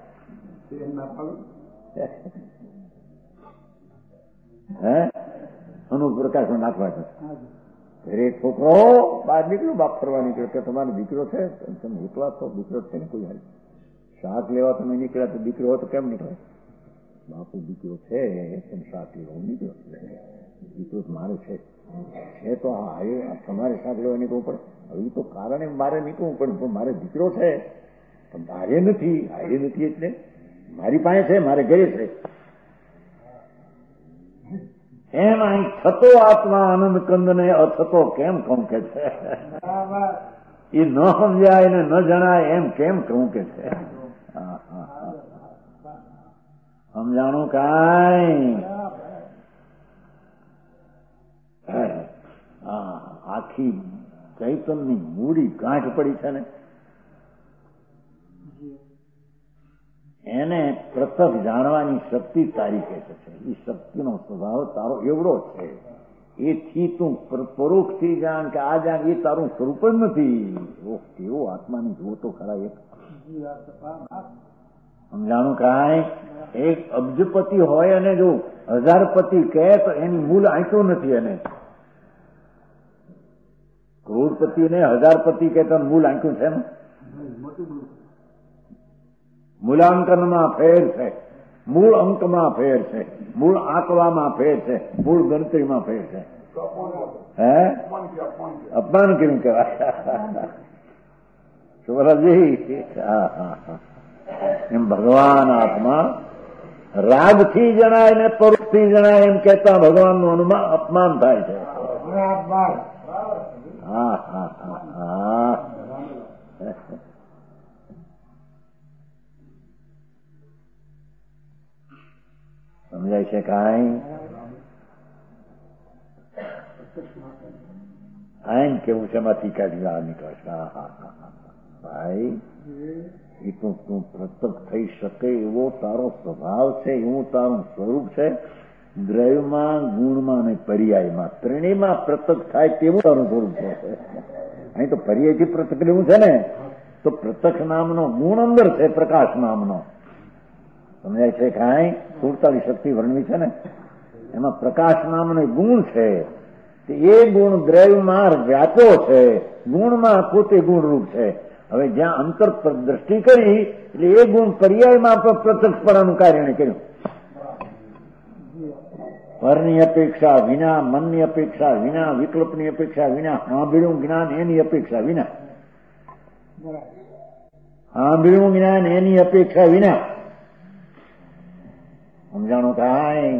હે અનુભવ પ્રકાશમાં નાખવા છે. ઘરે છોકરો બહાર નીકળ્યો, બાપ ફરવા નીકળ્યો કે તમારો દીકરો છે? તમે એકલા છો? દીકરો છે ને કોઈ? હારી શાક લેવા તમે નીકળ્યા તો દીકરો હોય તો કેમ નીકળે? બાપુ દીકરો છે, તમે શાક લેવા નીકળ્યો, દીકરો મારે છે તો હા તમારે શાક લેવા નીકળવું પડે. હવે તો કારણે મારે નીકળવું પડે, પણ મારે દીકરો છે પણ હારે નથી. હારે નથી એટલે મારી પાસે છે, મારે ઘરે છે. એમ અહીં થતો આત્મા આનંદ કંદ ને અથતો કેમ કહું કે છે? એ ન સમજાય ને ન જણાય એમ કેમ કહું કે છે? સમજાણું કાંઈ? આખી ચૈતનની મૂડી ગાંઠ પડી છે ને, એને પ્રત્યક્ષ જાણવાની શક્તિ તારી કહે છે. એ શક્તિનો સ્વભાવ તારો એવડો છે. એથી તું પરોક્ષથી જાણ કે આ જાણ, એ તારું સ્વરૂપ જ નથી. કેવો આત્માની જુઓ તો ખરા. એક સમજાણું કાંઈ? એક અબજપતિ હોય અને જો હજારપતિ કહે તો એની મૂળ આંક્યું નથી. એને કરોડપતિ ને હજારપતિ કહે તો મૂળ આંક્યું છે ને? મૂલાંકનમાં ફેર છે, મૂળ અંકમાં ફેર છે, મૂળ આંકવામાં ફેર છે, મૂળ ગણતરીમાં ફેર છે. હે અપમાન કેમ કહેવાય? સુભરાજી એમ ભગવાન આત્મા રાગથી જણાય ને પરોક્ષથી જણાય એમ કહેતા ભગવાનનું અપમાન થાય છે. હા હા હા હા. સમજાય છે કાંઈ? એમ કેવું છે એમાંથી કાઢી બહાર નીકળશે. હા હા હા ભાઈ, એ તો તું પ્રત્યક્ષ થઈ શકે એવો તારો સ્વભાવ છે, એવું તારું સ્વરૂપ છે. દ્રવ્યમાં, ગુણમાં અને પર્યાયમાં ત્રણેયમાં પ્રત્યક્ષ થાય તેવું તારું સ્વરૂપ છે. અહીં તો પર્યાયથી પ્રત્યક્ષ લેવું છે ને, તો પ્રત્યક્ષ નામનો ગુણ અંદર છે, પ્રકાશ નામનો. સમજાય છે? કાંઈ 47 શક્તિ વર્ણવી છે ને, એમાં પ્રકાશ નામનો ગુણ છે. એ ગુણ દ્રવ્યમાં વ્યાપ્યો છે, ગુણમાં પોતે ગુણરૂપ છે. હવે જ્યાં અંતર દ્રષ્ટિ કરી એટલે એ ગુણ પર્યાયમાં પ્રત્યક્ષપણાનું કાર્ય કર્યું. પરની અપેક્ષા વિના, મનની અપેક્ષા વિના, વિકલ્પની અપેક્ષા વિના, સાંભળ્યું જ્ઞાન એની અપેક્ષા વિના, સાંભળ્યું જ્ઞાન એની અપેક્ષા વિના. સમજાણું કાંઈ?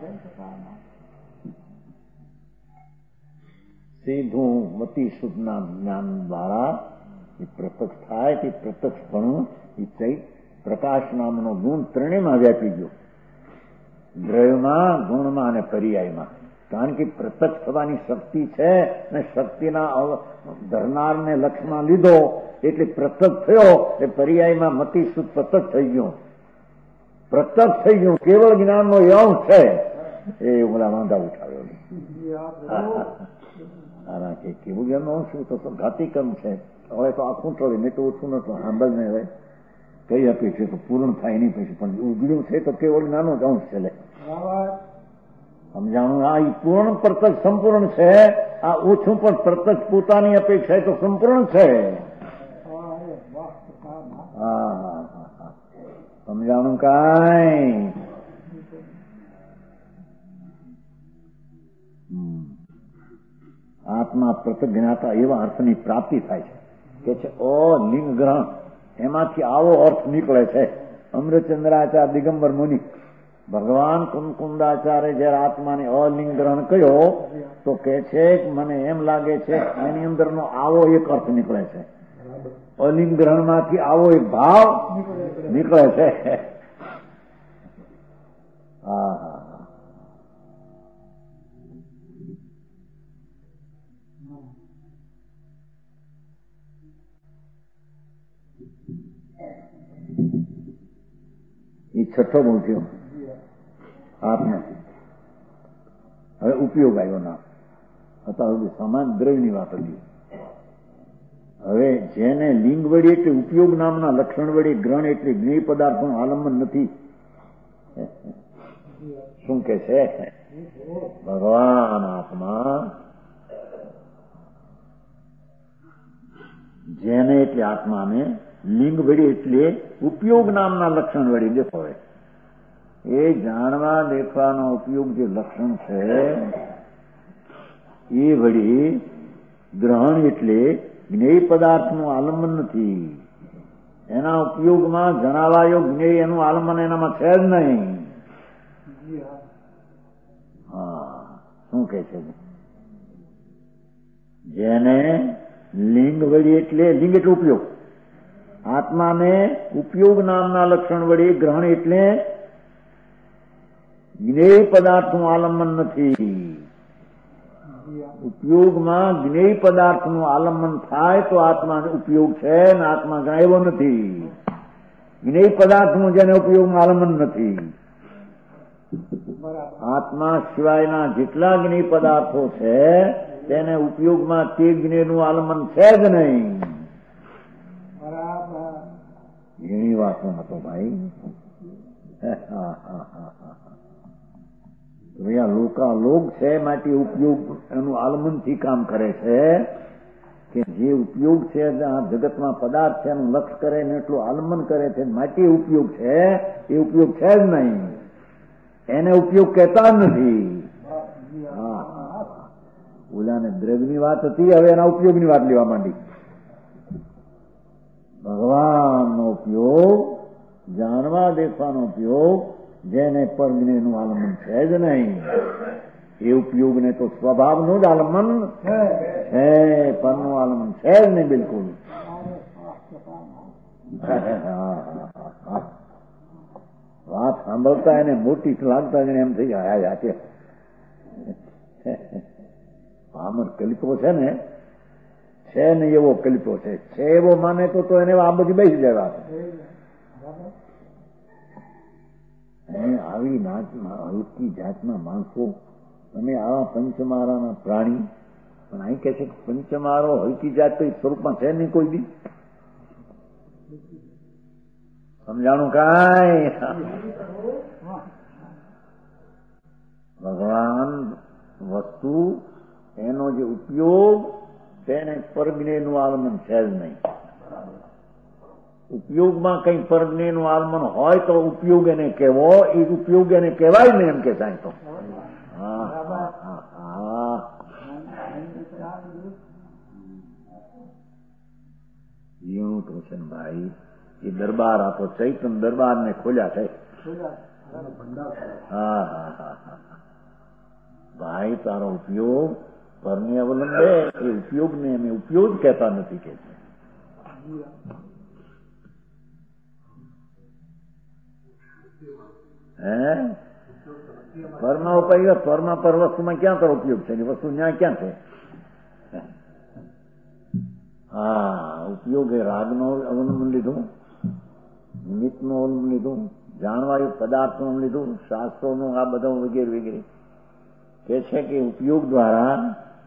સીધું મતિ શુદ્ધના જ્ઞાન દ્વારા એ પ્રત્યક્ષ થાય. તે પ્રત્યક્ષપણું એ પ્રકાશ નામનો ગુણ ત્રણેયમાં વ્યાપી ગયો, દ્રવ્યમાં, ગુણમાં અને પર્યાયમાં. કારણ કે પ્રત્યક્ષ થવાની શક્તિ છે અને શક્તિના ધરનારને લક્ષમાં લીધો એટલે પ્રત્યક્ષ થયો. એ પર્યાયમાં મતિ શુદ્ધ પ્રત્યક્ષ થઈ ગયો, પ્રત્યક્ષ થઈ ગયું. કેવળ જ્ઞાનનો અંશ છે એ ઓલા વાંધા ઉઠાવ્યો. કેવું જ્ઞાનનો અંશ તો ઘાતિકમ છે. હવે તો આખું ટળે, નહીં તો ઓછું નતું. સાંભળને હવે કઈ આપી છે તો પૂર્ણ થાય નહીં પછી, પણ ઉગડ્યું છે તો કેવળ નાનો જ અંશ છે. સમજાણું? આ પૂર્ણ પ્રત્યક્ષ સંપૂર્ણ છે, આ ઓછું પણ પ્રત્યક્ષ પોતાની અપેક્ષા તો સંપૂર્ણ છે. સમજાણું કાંઈ? આત્મા પ્રત્યક્ષ જ્ઞાતા એવા અર્થની પ્રાપ્તિ થાય છે કે છે લિંગ ગ્રહણ. એમાંથી આવો અર્થ નીકળે છે. અમૃતચંદ્રાચાર્ય, દિગંબર મુનિ, ભગવાન કુંકુંદાચાર્ય જયારે આત્માને અલિંગ ગ્રહણ કહ્યો તો કે છે મને એમ લાગે છે એની અંદરનો આવો એક અર્થ નીકળે છે. અલિંગ ગ્રહણમાંથી આવો એક ભાવ નીકળે છે. એ છઠ્ઠો ગુણ થયો આત્મા. હવે ઉપયોગ આવ્યો ના. અત્યાર સુધી સમાન દ્રવ્યની વાત હતી. હવે જેને લિંગ વડે એટલે ઉપયોગ નામના લક્ષણ વડે ગ્રહણ એટલે જ્ઞેય પદાર્થનું આલંબન નથી. શું કે છે? ભગવાન આત્મા જેને એટલે આત્માને લિંગ વડે એટલે ઉપયોગ નામના લક્ષણ વડે દેખો. એ જાણવા દેખવાનો ઉપયોગ જે લક્ષણ છે એ વડે ગ્રહણ એટલે જ્ઞેય પદાર્થનું આલંબન નથી. એના ઉપયોગમાં જણાવાયો જ્ઞેય એનું આલંબન એનામાં છે જ નહીં. શું કે છે? જેને લિંગ વડે એટલે લિંગ એટલે ઉપયોગ, આત્માને ઉપયોગ નામના લક્ષણ વડે ગ્રહણ એટલે જ્ઞેય પદાર્થનું આલંબન નથી. ઉપયોગમાં જ્ઞેય પદાર્થનું આલંબન થાય તો આત્માનો ઉપયોગ છે ને આત્મા ગણાયો નથી. જ્ઞેય પદાર્થનું જેને ઉપયોગમાં આલંબન નથી. આત્મા સિવાયના જેટલા જ્ઞેય પદાર્થો છે તેને ઉપયોગમાં તે જ્ઞેયનું આલંબન છે જ નહીં. ઘણી વાતો હતો ભાઈ. લોક છે માટે ઉપયોગ એનું આલંબનથી કામ કરે છે કે જે ઉપયોગ છે આ જગતમાં પદાર્થ છે એનું લક્ષ કરે ને એટલું આલંબન કરે છે માટે ઉપયોગ છે. એ ઉપયોગ છે જ નહીં. એને ઉપયોગ કહેતા નથી. ઓલાને દ્રવ્યની વાત હતી, હવે એના ઉપયોગની વાત લેવા માંડી. ભગવાનનો ઉપયોગ, જાણવા દેખવાનો ઉપયોગ જેને પરજ્ઞેયનું આલંબન છે જ નહીં. એ ઉપયોગને તો સ્વભાવનું જ આલંબન છે, પરનું આલંબન છે જ નહીં બિલકુલ. વાત સાંભળતા એને મોટી લાગતા એને એમ થઈ જાય હાથે પામર કલ્પો છે ને, છે ને એવો કલ્પો છે એવો માને તો એને આ બધી બેસી જાય વાત. આવી હલકી જાતના માણસો અને આવા પંચમારાના પ્રાણી, પણ અહીં કહે છે કે પંચમારો હલકી જાત તો સ્વરૂપમાં છે નહીં કોઈ દી. સમજાણું કાંઈ? ભગવાન વસ્તુ એનો જે ઉપયોગ તેને પરજ્ઞેયનું આલમન છે જ નહીં. ઉપયોગમાં કઈ પરજ્ઞેયનું આલમન હોય તો ઉપયોગ એને કહેવો, એ ઉપયોગ એને કહેવાય ને એમ કે સાંઈ તો. એવું તો છે ને ભાઈ. એ દરબાર આપો ચૈતન દરબાર ને ખોલ્યા છે. હા હા હા હા ભાઈ, તારો ઉપયોગ પરને અવલંબે, એ ઉપયોગ ને અમે ઉપયોગ કહેતા નથી કે છે. પરમાં ઉપાય, પરમાં પર વસ્તુમાં ક્યાં તારો ઉપયોગ છે? વસ્તુ ન્યાય ક્યાં છે? હા, ઉપયોગ એ રાગનો અવલંબન લીધું, નિમિત્તનું અવલંબન લીધું, જાણવાયું પદાર્થનું લીધું, શાસ્ત્રોનું આ બધા વગેરે વગેરે. કે છે કે ઉપયોગ દ્વારા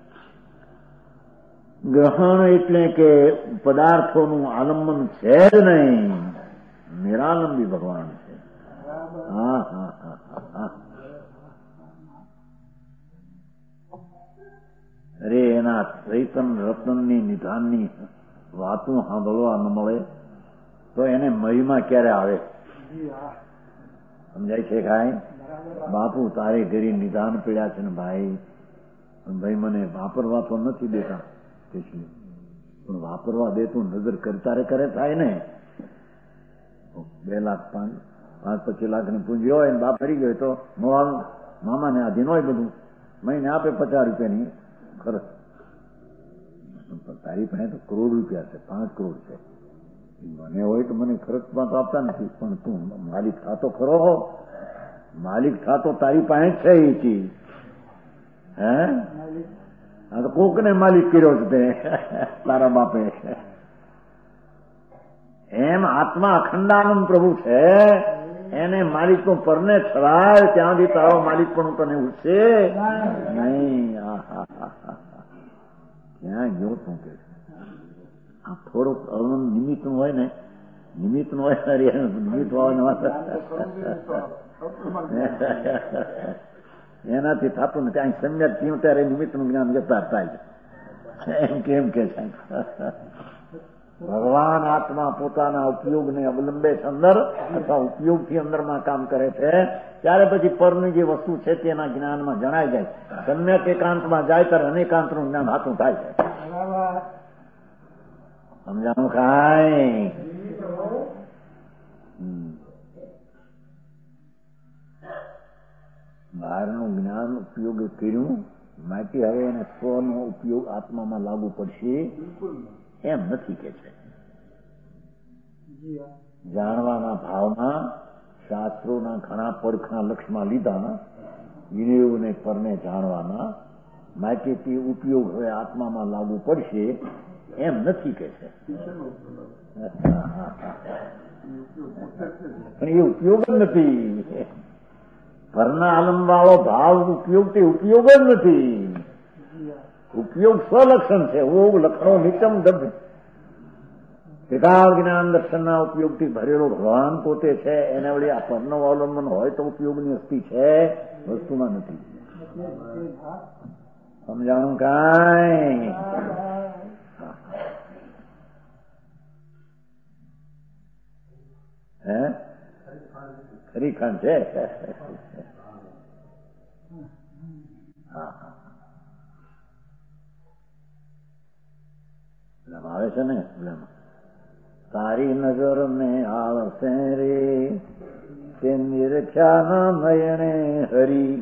ગ્રહણ એટલે કે પદાર્થોનું આલંબન છે જ નહીં, નિરાલંબી ભગવાન છે. હા હા હા હા. અરે એના ચૈતન રત્નની નિધાનની વાતો સાંભળવા ન મળે તો એને મહિમા ક્યારે આવે? સમજાય છે કાંઈ? બાપુ તારે ઘરે નિધાન પીડ્યા છે ને ભાઈ, ભાઈ મને વાપરવા તો નથી દેતા, પણ વાપરવા દે તું નજર કરતા કરે થાય ને. 2 લાખ 5-25 લાખની પૂંજી હોય ને બાપ ફરી ગયો તો મામાને આધીન હોય બધું, મહિને આપે 50 રૂપિયાની ખર્ચ. તારી પાસે તો કરોડ રૂપિયા છે, 5 કરોડ છે. મને હોય તો મને ખર્ચમાં તો આપતા નથી, પણ તું માલિક થાતો ખરો, માલિક થાતો તારી પાસે છે એ ચીજ. હે આ તો કોકને માલિક કર્યો છે તે તારા બાપે. એમ આત્મા અખંડાનંદ પ્રભુ છે, એને માલિક નું પરને છરાય ત્યાંથી તારો માલિક પણ તને ઉઠશે નહીં. ક્યાં ગયો તું કે આ થોડુંક અવલંબ નિમિત્ત નું હોય ને, નિમિત્ત નું હોય નિમિત્ત એનાથી થતું ને ત્યાં સમ્યક થયું ત્યારે નિમિત્ત નું જ્ઞાન જતા થાય એમ કેમ કે છે. ભગવાન આત્મા પોતાના ઉપયોગને અવલંબે છે અંદર, અથવા ઉપયોગથી અંદરમાં કામ કરે છે, ત્યારે પછી પરની જે વસ્તુ છે તેના જ્ઞાનમાં જણાય જાય. સમ્યક એકાંતમાં જાય ત્યારે અનેકાંતનું જ્ઞાન હાથું થાય છે. સમજાણું કાંઈ? બહારનું જ્ઞાન ઉપયોગ કર્યું માટે હવે એને સ્વનો ઉપયોગ આત્મામાં લાગુ પડશે એમ નથી કે છે. જાણવાના ભાવમાં શાસ્ત્રોના ઘણા પડખા લક્ષમાં લીધા, વિનયોને પરને જાણવાના માટે તે ઉપયોગ હવે આત્મામાં લાગુ પડશે એમ નથી કે છે. પણ એ ઉપયોગ જ નથી. પરના આલમ વાળો ભાવ ઉપયોગ તે ઉપયોગ જ નથી. ઉપયોગ સ્વલક્ષણ છે. લક્ષણો નિત્યમ દબ્ધ. એકાદ જ્ઞાન દર્શનના ઉપયોગથી ભરેલો ભગવાન પોતે છે, એને વળી આ પરનો અવલંબન હોય તો ઉપયોગની વસ્તી છે, વસ્તુમાં નથી. સમજાણું કાંઈ? હે ખરી ખાન છે. આવે છે ને તારી નજર ને આવશે રે તે નિરખ્યા નયણે હરી.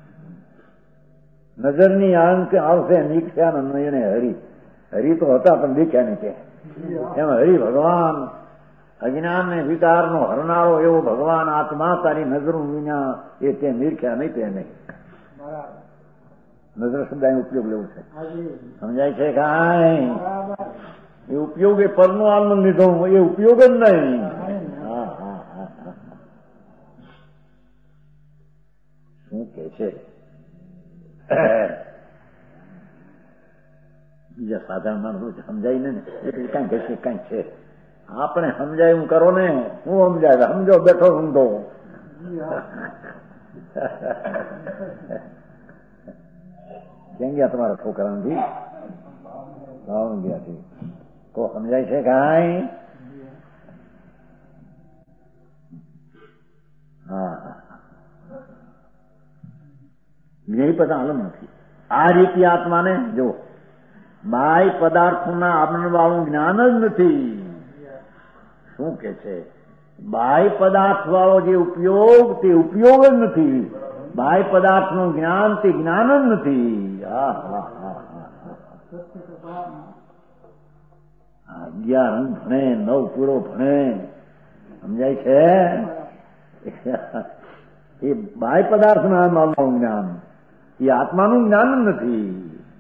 નજરની આવશે નિરખ્યા નયણે હરી. હરી તો હતા પણ દેખ્યા નહીં કે એમ હરી ભગવાન અજ્ઞાન ને વિકારનો હરનારો એવો ભગવાન આત્મા તારી નજરનું વિના એ તે નિરખ્યા નહીં તે નહીં. નજર શબ્દ ઉપયોગ લેવું છે. સમજાય છે કાંઈ? એ ઉપયોગ એ પરનો આનંદ લીધો, એ ઉપયોગ જ નહીં. છે. બીજા સાધારણ માણસો સમજાય ને એટલે કઈ કહેશે કઈ છે. આપણે સમજાય હું કરો ને, હું સમજાય સમજો બેઠો સમજો. ક્યાં ગયા તમારા છોકરાથી? ગયા છે. કો સમજાય છે કઈ? હા, જ્ઞેય પદ આલમ નથી. આ રીતે આત્માને જો બાહ્ય પદાર્થોના આવરણ વાળું જ્ઞાન જ નથી. શું કે છે? બાહ્ય પદાર્થ વાળો જે ઉપયોગ તે ઉપયોગ જ નથી. બાહ્ય પદાર્થનું જ્ઞાન તે જ્ઞાન જ નથી. 11 અંગ ભણે, 9 પૂરો ભણે, સમજાય છે? એ બાહ્ય પદાર્થના આવરણ જ્ઞાન એ આત્માનું જ્ઞાન જ નથી.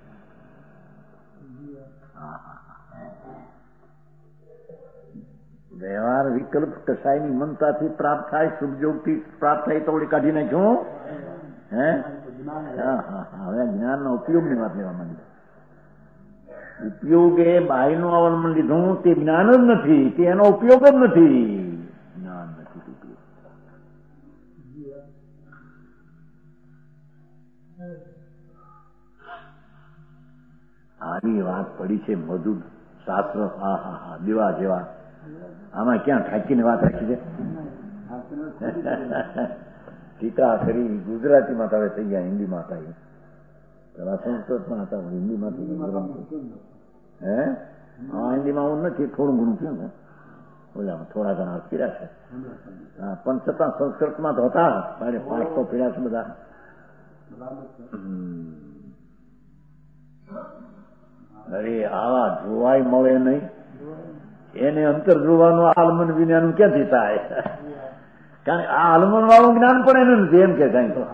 વ્યવહાર વિકલ્પ કસાયની મમતાથી પ્રાપ્ત થાય, શુભયોગથી પ્રાપ્ત થાય તો ઓળી કાઢી નાખ્યું. હે હવે જ્ઞાનના ઉપયોગની વાત લેવા માંડી. ઉપયોગ એ બાહ્યનું અવલંબન લીધું તે જ્ઞાન જ નથી, તે એનો ઉપયોગ જ નથી. જ્ઞાન નથી ઉપયોગ. આવી વાત પડી છે મધુર શાસ્ત્ર. દેવા જેવા. આમાં ક્યાં ઠાકીને વાત રાખી છે? ટીકા કરી ગુજરાતીમાં હવે થઈ ગયા, હિન્દીમાં હતા. પેલા સંસ્કૃતમાં હતા, હિન્દીમાં હે હા હિન્દીમાં હું નથી, થોડું ઘણું થયું ને ઓલા થોડા ઘણા પીડા છે. પણ છતાં સંસ્કૃતમાં તો હતા. મારે 5 તો પીડા છે બધા. અરે આવા જોવાય મળે નહીં. એને અંતર જોવાનું આલમન વિજ્ઞાન ક્યાંથી થાય? કારણ કે આ આલમન વાળું જ્ઞાન પણ એને નથી. એમ કે કઈ તો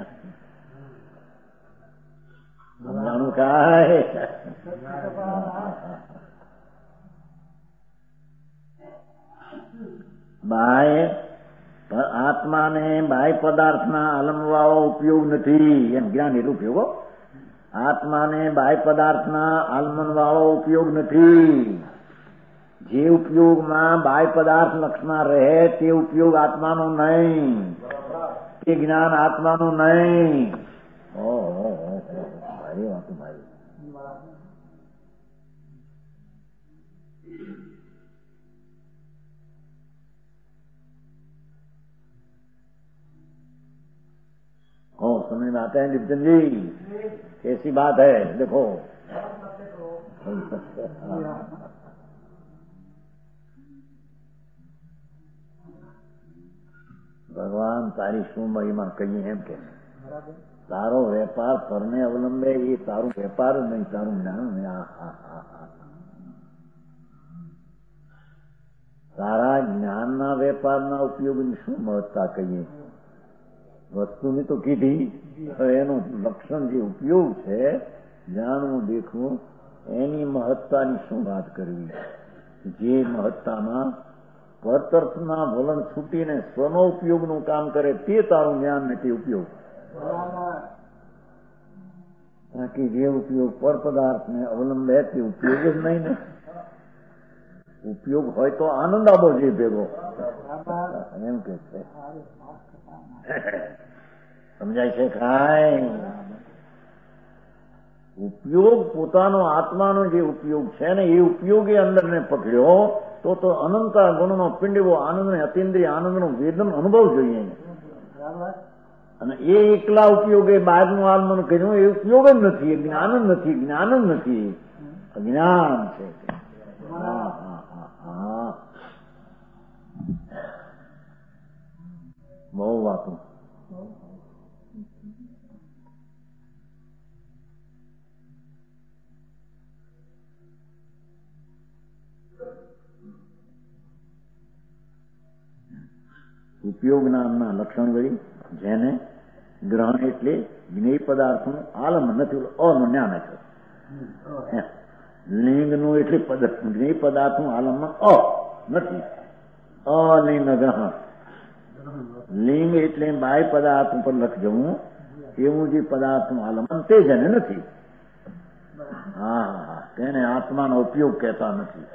સમજાણું કાય બાહ્ય આત્માને બાહ્ય પદાર્થના આલમવાળો ઉપયોગ નથી. એમ જ્ઞાન એટલું ઉપયોગ. આત્માને બાહ્ય પદાર્થના આલમન વાળો ઉપયોગ નથી. જે ઉપયોગમાં બાહ્ય પદાર્થ લક્ષમાં રહે તે ઉપયોગ આત્માનો નહીં, તે જ્ઞાન આત્માનું નહીં. ભાઈ વાત ભાઈ. समझ में आता है निपचन जी? कैसी बात है देखो. ભગવાન તારી શું મહિમા કહીએ એમ કે તારો વેપાર પરને અવલંબે એ તારું વેપાર જ નહીં, તારું જ્ઞાન નહીં. તારા જ્ઞાનના વેપારના ઉપયોગની શું મહત્તા કહીએ? વસ્તુની તો કીધી, હવે એનું લક્ષણ જે ઉપયોગ છે જાણવું દેખવું એની મહત્તાની શું વાત કરવી? જે મહત્તામાં પરતર્થના વલણ છૂટીને સ્વનો ઉપયોગનું કામ કરે તે તારું જ્ઞાન ને તે ઉપયોગ. બાકી જે ઉપયોગ પર પદાર્થને અવલંબે તે ઉપયોગ જ નહીં ને. ઉપયોગ હોય તો આનંદ આવો જે ભેગો એમ કે છે. સમજાય છે કાંઈ? ઉપયોગ પોતાનો આત્માનો જે ઉપયોગ છે ને એ ઉપયોગ એ અંદરને પકડ્યો તો અનંતા ગુણનો પિંડ એવો આનંદ ને અતિન્દ્રિય આનંદનો વેદન અનુભવ જોઈએ. અને એ એકલા ઉપયોગે બહારનું આલમન કર્યું એ ઉપયોગ જ નથી, એ જ્ઞાન જ નથી. જ્ઞાન જ નથી, અજ્ઞાન છે. બહુ વાતો. ઉપયોગ નામના લક્ષણ વળી જેને ગ્રહણ એટલે જ્ઞેય પદાર્થનું આલમન નથી, અનું જ્ઞાન છે. લિંગનું એટલે જ્ઞેય પદાર્થનું આલમન નથી, અલિંગ ગ્રહણ. લિંગ એટલે બાહ્ય પદાર્થ ઉપર લખ જવું, એવું જે પદાર્થનું આલંબન તે જેને નથી. હા, તેને આત્માનો ઉપયોગ કહેતા નથી.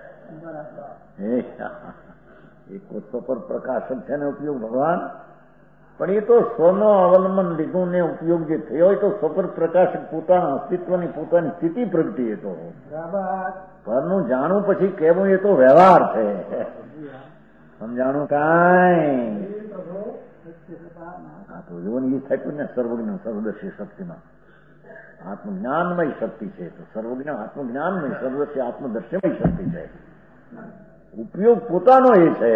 એ સ્વપર પ્રકાશક છે ને ઉપયોગ ભગવાન, પણ એ તો સ્વનો અવલંબન લીધું ને ઉપયોગ જે થયો હોય તો સ્વપર પ્રકાશક પોતાના અસ્તિત્વની પોતાની સ્થિતિ પ્રગટી. એ તો પરનું જાણવું પછી કેવું એ તો વ્યવહાર છે. સમજાણું કાંઈ આ તો જોવું એ થયું ને સર્વજ્ઞ સર્વદર્શી શક્તિમાં આત્મજ્ઞાનમય શક્તિ છે. તો સર્વજ્ઞ આત્મજ્ઞાનમય સર્વદર્શી આત્મદર્શીમય શક્તિ છે. ઉપયોગ પોતાનો એ છે.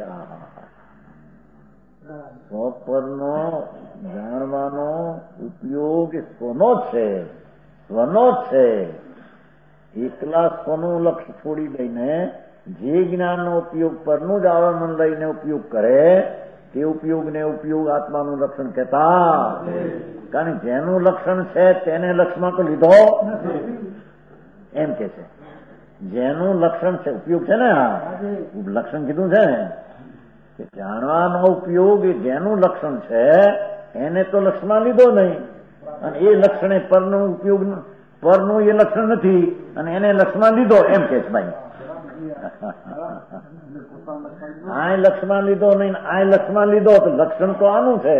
સ્વપરનો જાણવાનો ઉપયોગ સ્વનો છે, સ્વનો છે. એકલા સ્વનું લક્ષ્ય છોડી દઈને જે જ્ઞાનનો ઉપયોગ પરનું જ આવરણ લઈને ઉપયોગ કરે તે ઉપયોગને ઉપયોગ આત્માનું લક્ષણ કહેતા. કારણ જેનું લક્ષણ છે તેને લક્ષમાં તો લીધો એમ કે છે. જેનું લક્ષણ છે ઉપયોગ છે ને, આ લક્ષણ કીધું છે ને કે જાણવાનો ઉપયોગ એ જેનું લક્ષણ છે એને તો લક્ષમાં લીધો નહીં, અને એ લક્ષણે પરનો ઉપયોગ પરનું એ લક્ષણ નથી અને એને લક્ષમાં લીધો એમ કે છે ભાઈ. આ લક્ષમાં લીધો નહીં, આ લક્ષમાં લીધો તો લક્ષણ તો આનું છે.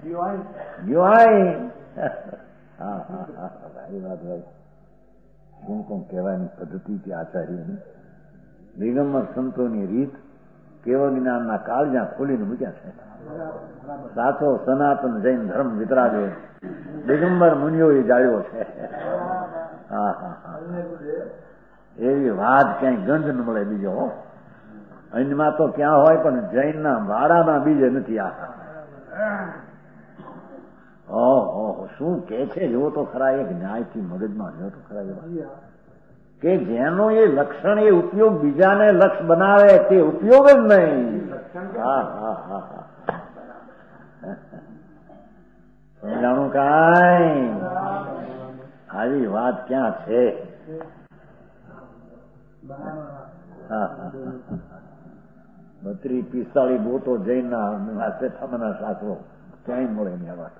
શું કોણ કહેવાની પદ્ધતિ છે આચાર્યની. દિગંબર સંતોની રીત કેવળ જ્ઞાનના કાળ જ્યાં ખોલીને મૂક્યા છે. સાચો સનાતન જૈન ધર્મ વિતરાગે દિગંબર મુનિઓએ જાળ્યો છે. એવી વાત ક્યાંય ગંધ ન મળે બીજો. અન્યમાં તો ક્યાં હોય પણ જૈનના વાડામાં બીજે નથી. ઓહો શું કે છે જેવો તો ખરા. એક ન્યાયથી મગજમાં જેવો તો ખરા કે જેનો એ લક્ષણ એ ઉપયોગ બીજાને લક્ષ બનાવે તે ઉપયોગ જ નહીં. સમજાણું કાંઈ આવી વાત ક્યાં છે? 32-45 બોતો જૈનના શેઠામાના શાસ્ત્રો ક્યાંય મળે ને આ વાત.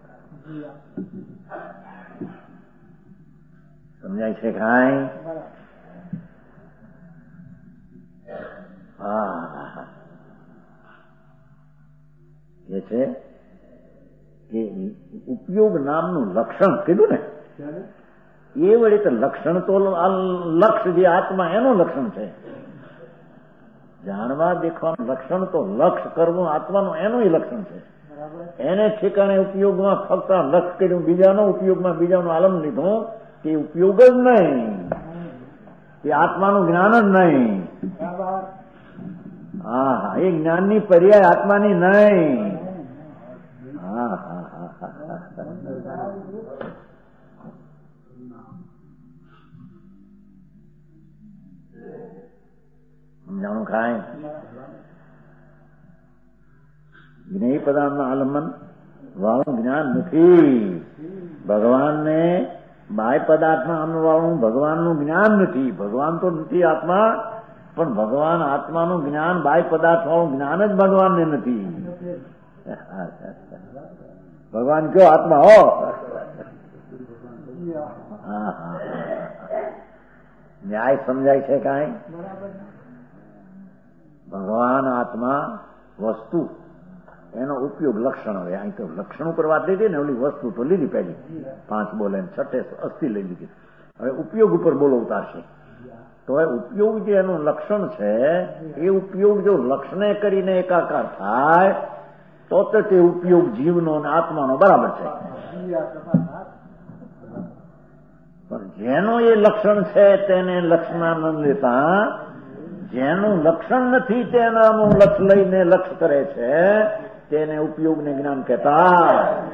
સમજાય છે કાંઈ? એ છે કે ઉપયોગ નામનું લક્ષણ કીધું ને, એ વળી તો લક્ષણ તો લક્ષ જે આત્મા એનું લક્ષણ છે. જાણવા દેખવાનું લક્ષણ તો લક્ષ કરવું આત્માનું એનું લક્ષણ છે. એને ઠેકાણે ઉપયોગમાં ફક્ત લક્ષ કર્યું, બીજાનો ઉપયોગમાં બીજાનું આલમ લીધું તે ઉપયોગ જ નહીં, તે આત્માનું જ્ઞાન જ નહીં. હા, એ જ્ઞાનની પર્યાય આત્માની નહીં. સમજાણું ખાય. જ્ઞેય પદાર્થના આલંબન વાળું જ્ઞાન નથી. ભગવાનને બાહ્ય પદાર્થના આલંબન વાળું ભગવાનનું જ્ઞાન નથી. ભગવાન તો નથી આત્મા, પણ ભગવાન આત્માનું જ્ઞાન બાહ્ય પદાર્થ વાળું જ્ઞાન જ ભગવાનને નથી. ભગવાન કયો આત્મા હો. ન્યાય સમજાય છે કાંઈ? ભગવાન આત્મા વસ્તુ એનો ઉપયોગ લક્ષણ. હવે અહીં તો લક્ષણ ઉપર વાત લીધી ને, ઓલી વસ્તુ તો લીધી પહેલી 5 બોલે 6 અસ્થિ લઈ લીધી. હવે ઉપયોગ ઉપર બોલો ઉતારશે તો હવે ઉપયોગ જે એનું લક્ષણ છે એ ઉપયોગ જો લક્ષણે કરીને એકાકાર થાય તો તે ઉપયોગ જીવનો અને આત્માનો બરાબર છે. પણ જેનું એ લક્ષણ છે તેને લક્ષમાં ન લેતા, જેનું લક્ષણ નથી તેનાનું લક્ષ લઈને લક્ષ કરે છે તેને ઉપયોગને જ્ઞાન કહેતા.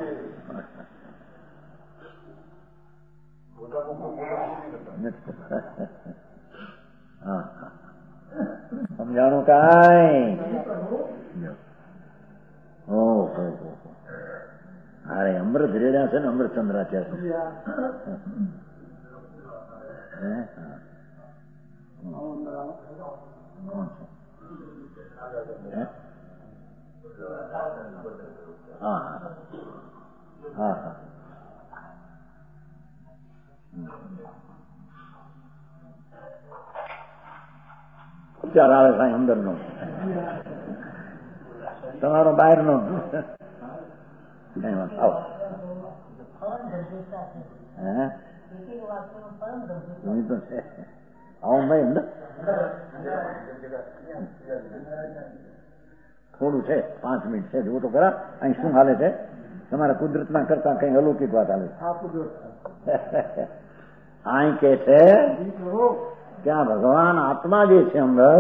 સમજાણું કાંઈ? ઓહો, અરે અમૃત રેડ્યા છે ને અમૃતચંદ્રાચાર્ય. ઉપચાર આવે સાંઈ અંદરનો, તમારો બહારનો. આવો આવું ભાઈ અંદર થોડું છે, 5 મિનિટ છે, જોવું તો ખરા અહીં શું હાલે છે. તમારા કુદરતના કરતા કઈ અલૌકિક વાત હાલે છે. અહીં કે છે ત્યાં ભગવાન આત્મા જે છે અંદર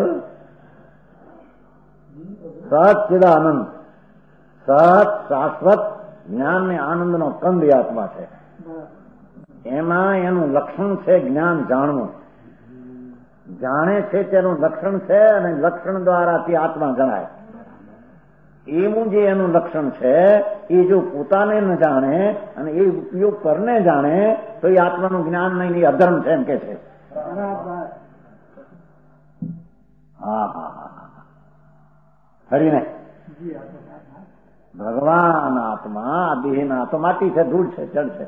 સચ્ચિદાનંદ, સત શાશ્વત જ્ઞાન ને આનંદ નો કંદ આત્મા છે. એમાં એનું લક્ષણ છે જ્ઞાન જાણવું. જાણે છે તેનું લક્ષણ છે અને લક્ષણ દ્વારા તે આત્મા જણાય. એવું જે એનું લક્ષણ છે એ જો પોતાને ન જાણે અને એ ઉપયોગ કરને જાણે તો એ આત્માનું જ્ઞાન નહીં, એ અધર્મ છે એમ કે છે. હા હા હા હરીને ભગવાન આત્મા દેહના આત્માથી છે, ધૂળ છે, જળ છે.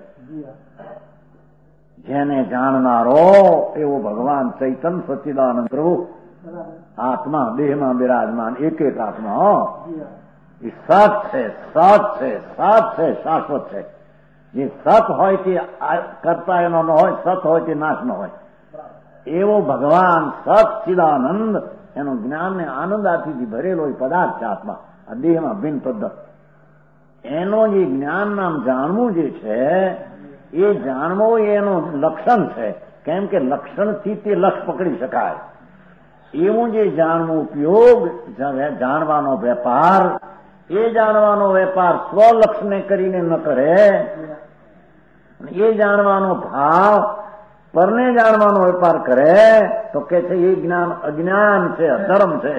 જેને જાણનારો એવો ભગવાન ચૈતન સચ્ચિદાનંદ પ્રભુ આત્મા દેહમાં બિરાજમાન એક એક આત્મા એ સત છે, સત છે, સત છે, શાશ્વત છે. જે સત હોય તે કરતા એનો ન હોય, સત હોય તે નાશ ન હોય. એવો ભગવાન સચ્ચિદાનંદ એનો જ્ઞાન ને આનંદ આથી ભરેલો પદાર્થ છે આત્મા, આ દેહમાં ભિન્ન પદ્ધત. એનો જે જ્ઞાન નામ જાણવું જે છે એ જાણવું એનું લક્ષણ છે. કેમ કે લક્ષણથી તે લક્ષ પકડી શકાય. એવું જે જાણવું ઉપયોગ, જાણવાનો વેપાર, એ જાણવાનો વેપાર સ્વલક્ષને કરીને ન કરે. એ જાણવાનો ભાવ પરને જાણવાનો વેપાર કરે તો કે છે એ જ્ઞાન અજ્ઞાન છે, અધર્મ છે.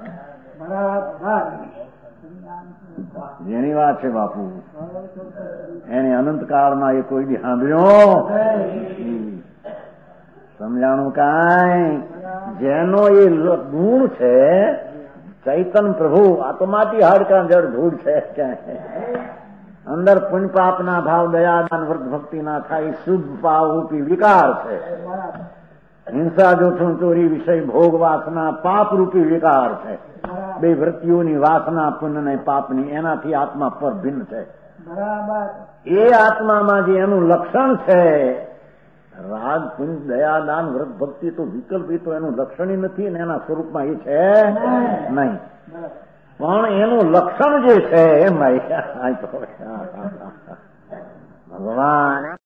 જેની વાત છે બાપુ, એને અનંતકાળમાં એ કોઈ દી સાંભળ્યો સમજાણું કાંઈ. જેનો એ ગુણ છે ચૈતન પ્રભુ આત્માથી હાડકા જળ ધૂળ છે. અંદર પુણ્ય પાપના ભાવ, દયાદાન વ્રત ભક્તિ ના થાય, શુદ્ધ પાપ રૂપી વિકાર છે. હિંસા જોઠું ચોરી વિષય ભોગ વાસના પાપ રૂપી વિકાર છે. બે વૃત્તિઓની વાસના પુણ્ય ને પાપની, એનાથી આત્મા પર ભિન્ન છે. એ આત્મામાં જે એનું લક્ષણ છે રાગ પુણ્ય દયાદાન વ્રત ભક્તિ તો વિકલ્પ, એ તો એનું લક્ષણ નથી ને એના સ્વરૂપમાં એ છે નહીં. પણ એનું લક્ષણ જે છે એમ ભગવાન